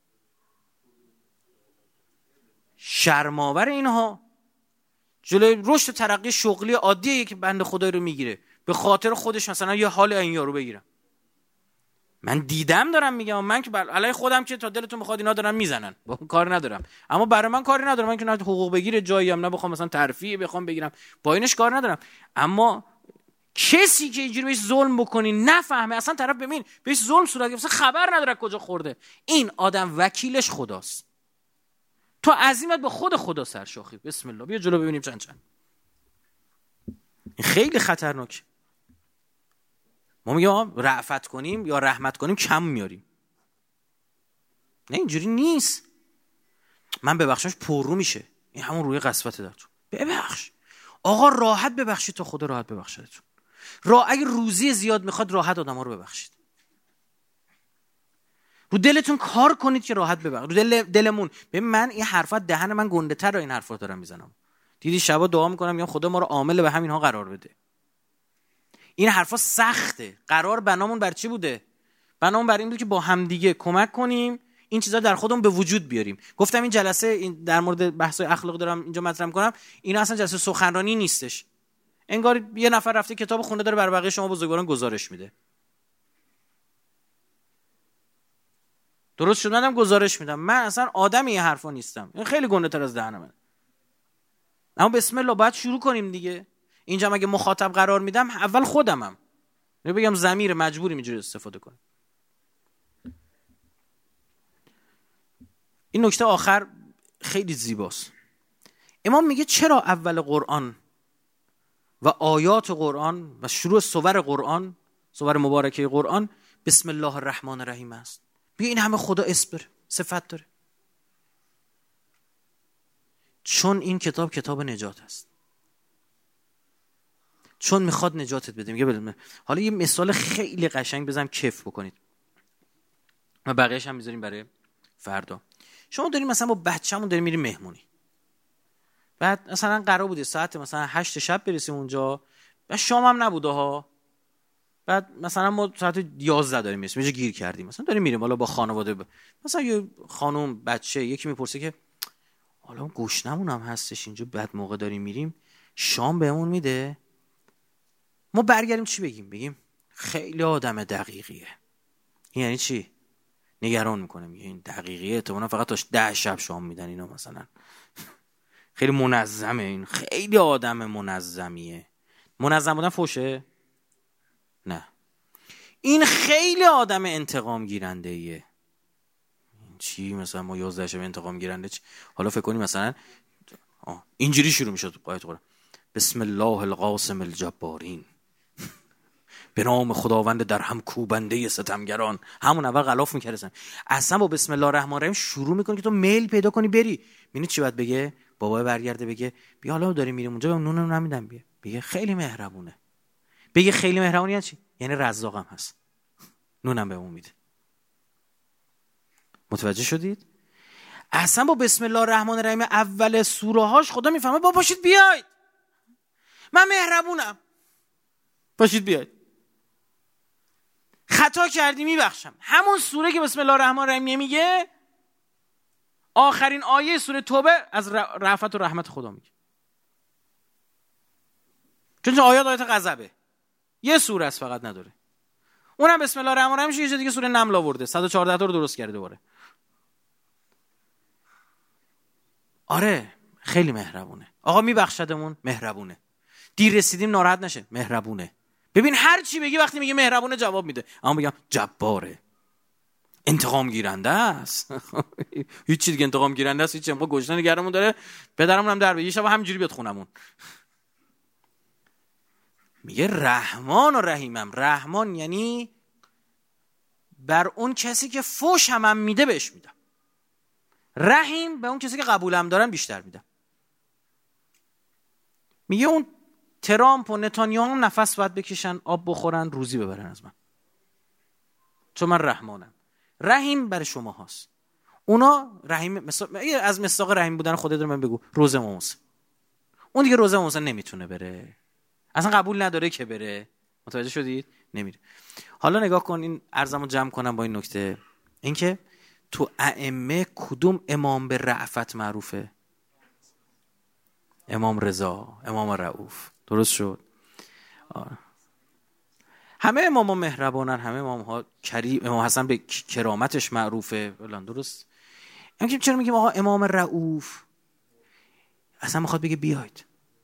شرم‌آور اینها جلوی رشد و ترقی شغلی عادیه که بنده خدای رو میگیره به خاطر خودش، مثلا یه حال این یارو بگیرم. من دیدم دارم میگم، من که علی خودم که تا دلتون بخواد اینا دارن میزنن، با کار ندارم. اما برای من کاری ندارم، من که نه حقوق بگیره جایی هم، نه بخوام مثلا ترفیع بخوام بگیرم، با اینش کار ندارم. اما کسی که اینجوری بهش ظلم بکنی نفهمه، اصلا طرف ببین بهش ظلم صورت گرفته، خبر نداره کجا خورده، این آدم وکیلش خداست. تو عزیمت با خود خدا سرشاخی. بسم الله، بیا جلو ببینیم چند چند. این خیلی خطرناکه. ما میگیم رأفت کنیم یا رحمت کنیم کم میاریم، نه اینجوری نیست. من ببخشمش پررو میشه، این همون روی قسوته در تو. ببخش آقا، راحت ببخشید تا خدا راحت ببخشدتون. اگه روزی زیاد میخواد راحت آدما رو ببخشید. رو دلتون کار کنید که راحت ببخشید. رو دلمون. ببین من این حرفا دهن من گنده تر این حرفا دارم میزنم. دیدی شبا دعا میکنم میگم خدا ما رو عامل به همینها قرار بده. این حرفا سخته. قرار بنامون بر چی بوده؟ بنامون بر این بود که با همدیگه کمک کنیم این چیزا در خودمون به وجود بیاریم. گفتم این جلسه این در مورد بحث‌های اخلاق دارم اینجا مطرح می‌کنم، اینا اصلا جلسه سخنرانی نیستش. انگار یه نفر رفته کتاب خونده داره بر بقیه شما بزرگواران گزارش میده. درست شد؟ منم گزارش میدم. من اصلا آدم این حرفا نیستم. این خیلی گنده‌تر از دهن من. اما بسم الله باید شروع کنیم دیگه. اینجا مگه مخاطب قرار میدم اول خودمم. بگم ضمیر مجبوریم اینجوری استفاده کنیم. این نکته آخر خیلی زیباست. امام میگه چرا اول قرآن و آیات قرآن و شروع سور قرآن، سور مبارکه قرآن بسم الله الرحمن الرحیم است؟ بیا این همه خدا اسم داره، صفت داره. چون این کتاب نجات است. چون میخواد نجاتت بده. میگه حالا یه مثال خیلی قشنگ بزنم کیف بکنید و بقیه‌اش هم میذاریم برای فردا. شما داریم مثلا با بچه‌مون داریم میریم مهمونی، بعد مثلا قرار بوده ساعت مثلا 8 شب برسیم اونجا و شام هم نبوده ها، بعد مثلا ما ساعت 11 داریم میرسیم، یه گیر کردیم، مثلا داریم میریم حالا با خانواده مثلا یه خانم بچه یکی میپرسه که حالا گوشنمون هم هستش اینجا، بعد موقع داریم میریم شام بهمون میده؟ ما برگردیم چی بگیم خیلی آدم دقیقیه. یعنی چی؟ نگران میکنه، میگه این دقیقیه احتمالاً فقط تا 10 شب شام میدن اینا، مثلا خیلی منظمه، این خیلی آدم منظمیه. منظم بودن فوشه؟ نه، این خیلی آدم انتقام گیرنده ایه. چی مثلا ما 11 شب انتقام گیرنده چی؟ حالا فکر کنی مثلا اینجوری شروع میشد آیه قرآن بسم الله القاسم الجبارین. به نام خداوند در هم کوبنده ستمگران. همون اول غلاف میکردن. اصلا با بسم الله الرحمن الرحیم شروع میکنی که تو میل پیدا کنی بری. میبینی چی باید بگه؟ بابا برگرده بگه بیا حالا داریم میریم اونجا، بهم نون نمیدن، بیا. بگه خیلی مهربونه. بگه خیلی مهربونه یعنی چی؟ یعنی رزاقم هست، نونم بهمون میده. متوجه شدید؟ اصلا با بسم الله الرحمن الرحیم اول سوره هاش خدا میفهمه بابا باشید بیاید، من مهربونم، باشید بیاید، خطا کردی میبخشم. همون سوره که بسم الله الرحمن الرحیم میگه آخرین آیه سوره توبه از رأفت و رحمت خدا میگه. چون آیات غضبه، یه سوره است فقط نداره. اونم بسم الله الرحمن الرحیم یه جا دیگه سوره نمل آورده، 114 تا رو درست کرده دوباره. آره خیلی مهربونه. آقا میبخشدمون، مهربونه. دیر رسیدیم ناراحت نشه، مهربونه. ببین هر چی بگی وقتی میگه مهربونه جواب میده. اما بگم جباره، انتقام گیرنده است. هیچ چیز دیگه انتقام گیرنده است، هیچ موقع گشنه نگرمون داره، پدرمون هم در به یه شب همینجوری بیاد خونمون. میگه رحمان و رحیمم. رحمان یعنی بر اون کسی که فوش هم میده بهش میدم. رحیم به اون کسی که قبولم دارن بیشتر میدم. میگه اون ترامپ و نتانیاهو هم نفس باید بکشن، آب بخورن، روزی ببرن از من، چون من رحمانم. رحیم برای شما هاست. اونا رحیم از مصداق رحیم بودن خودت رو من بگو. روزه امام حسین، اون دیگه روزه امام حسین نمیتونه بره، اصلا قبول نداره که بره. متوجه شدید؟ نمیره. حالا نگاه کن، این عرضمو جمع کنم با این نکته، اینکه تو ائمه کدوم امام به رأفت معروفه؟ امام رضا، امام رؤوف. درست شد؟ همه امام ها مهربانن، همه امام ها کریم. امام حسن به کرامتش معروفه فلان. درست؟ اینکه چرا میگیم آقا امام رؤوف؟ اصلا میخواد بگه بیاید.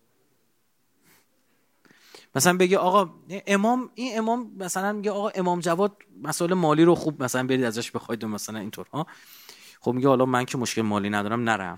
مثلا بگه آقا امام، این امام مثلا میگه آقا امام جواد مسائل مالی رو خوب مثلا برید ازش بخواید مثلا اینطور ها. خب میگه حالا من که مشکل مالی ندارم نرم.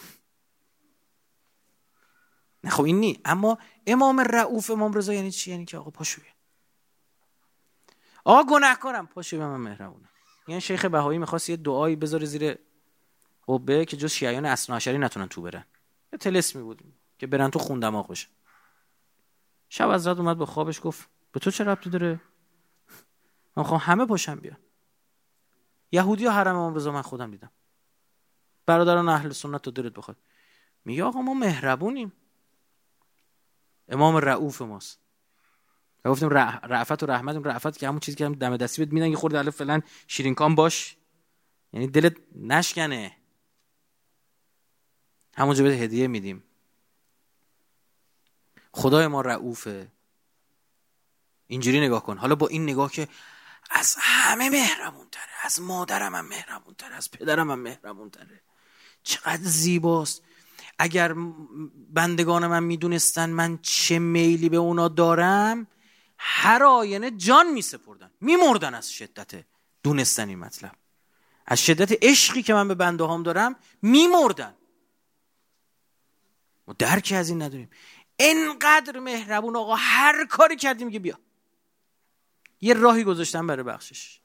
نه خب این نی. اما امام رؤوف، امام رضا یعنی چی؟ یعنی که آقا پاشو بیا. آقا گناهکارم، پاشو بیا من مهربونم. یعنی شیخ بهایی می‌خواست یه دعایی بذاره زیر قبه که جز شیعیان اثناعشری نتونن تو برن. یه طلسمی بود که برن تو خون دماغ بشه. شب حضرت اومد به خوابش گفت به تو چه ربطی داره؟ من خواهم همه پاشن بیان. یهودی ها حرم امام رضا من خودم دیدم. برادران اهل سنت رو درت بخواد. میگه آقا ما مهربونیم، امام رؤوف ماست. گفتیم رأفت و رحمت. رأفت که همون چیزی که هم دم دستی بهت میدن، یه خورده الف فلان شیرینکام باش، یعنی دلت نشکنه، همونجا بهت هدیه میدیم. خدای ما رؤوفه. اینجوری نگاه کن. حالا با این نگاه که از همه مهربون تره، از مادرم هم مهربون تره، از پدرم هم مهربون تره، چقدر زیباست. اگر بندگان من میدونستن من چه میلی به اونا دارم، هر آینه جان میسپردن، میمردن از شدت دونستن این مطلب، از شدت عشقی که من به بنده هام دارم میمردن. ما درکی از این نداریم. اینقدر مهربون آقا، هر کاری کردیم میگه بیا. یه راهی گذاشتن برای بخشش.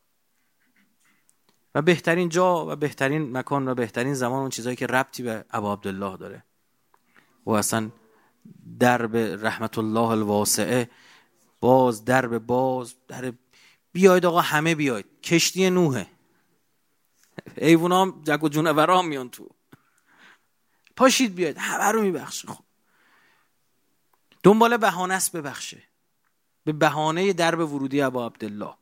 و بهترین جا و بهترین مکان و بهترین زمان اون چیزایی که ربطی به ابا عبدالله داره و اصلا درب رحمت الله الواسعه باز در بیاید آقا، همه بیاید. کشتی نوحه، حیوانام جک و جونورام میان تو، پاشید بیاید، همه رو میبخشه. خب دنبال بهانه است ببخشه، به بهانه درب ورودی ابا عبدالله.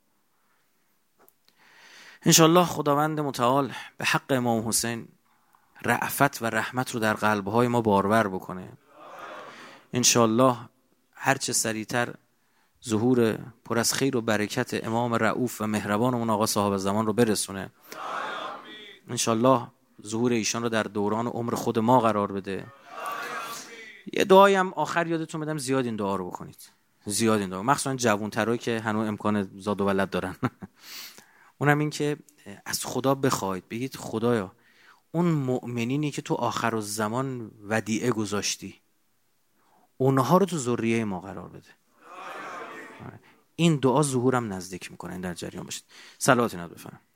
انشالله خداوند متعال به حق امام حسین رأفت و رحمت رو در قلبهای ما بارور بکنه. انشالله هرچه سریعتر ظهور پر از خیر و برکت امام رؤوف و مهربانمون آقا صاحب زمان رو برسونه. انشالله ظهور ایشان رو در دوران عمر خود ما قرار بده. یه دعایی هم آخر یادتون بدم، زیاد این دعا رو بکنید، زیاد این دعا، مخصوصا جوان‌ترایی که هنوز امکان زاد و ولد دارن. اونم این که از خدا بخواید، بگید خدایا اون مؤمنینی که تو آخر الزمان ودیعه گذاشتی، اونها رو تو ذریه ما قرار بده. این دعا ظهورم نزدیک میکنه. این در جریان باشید. صلوات نبی بفرمایید.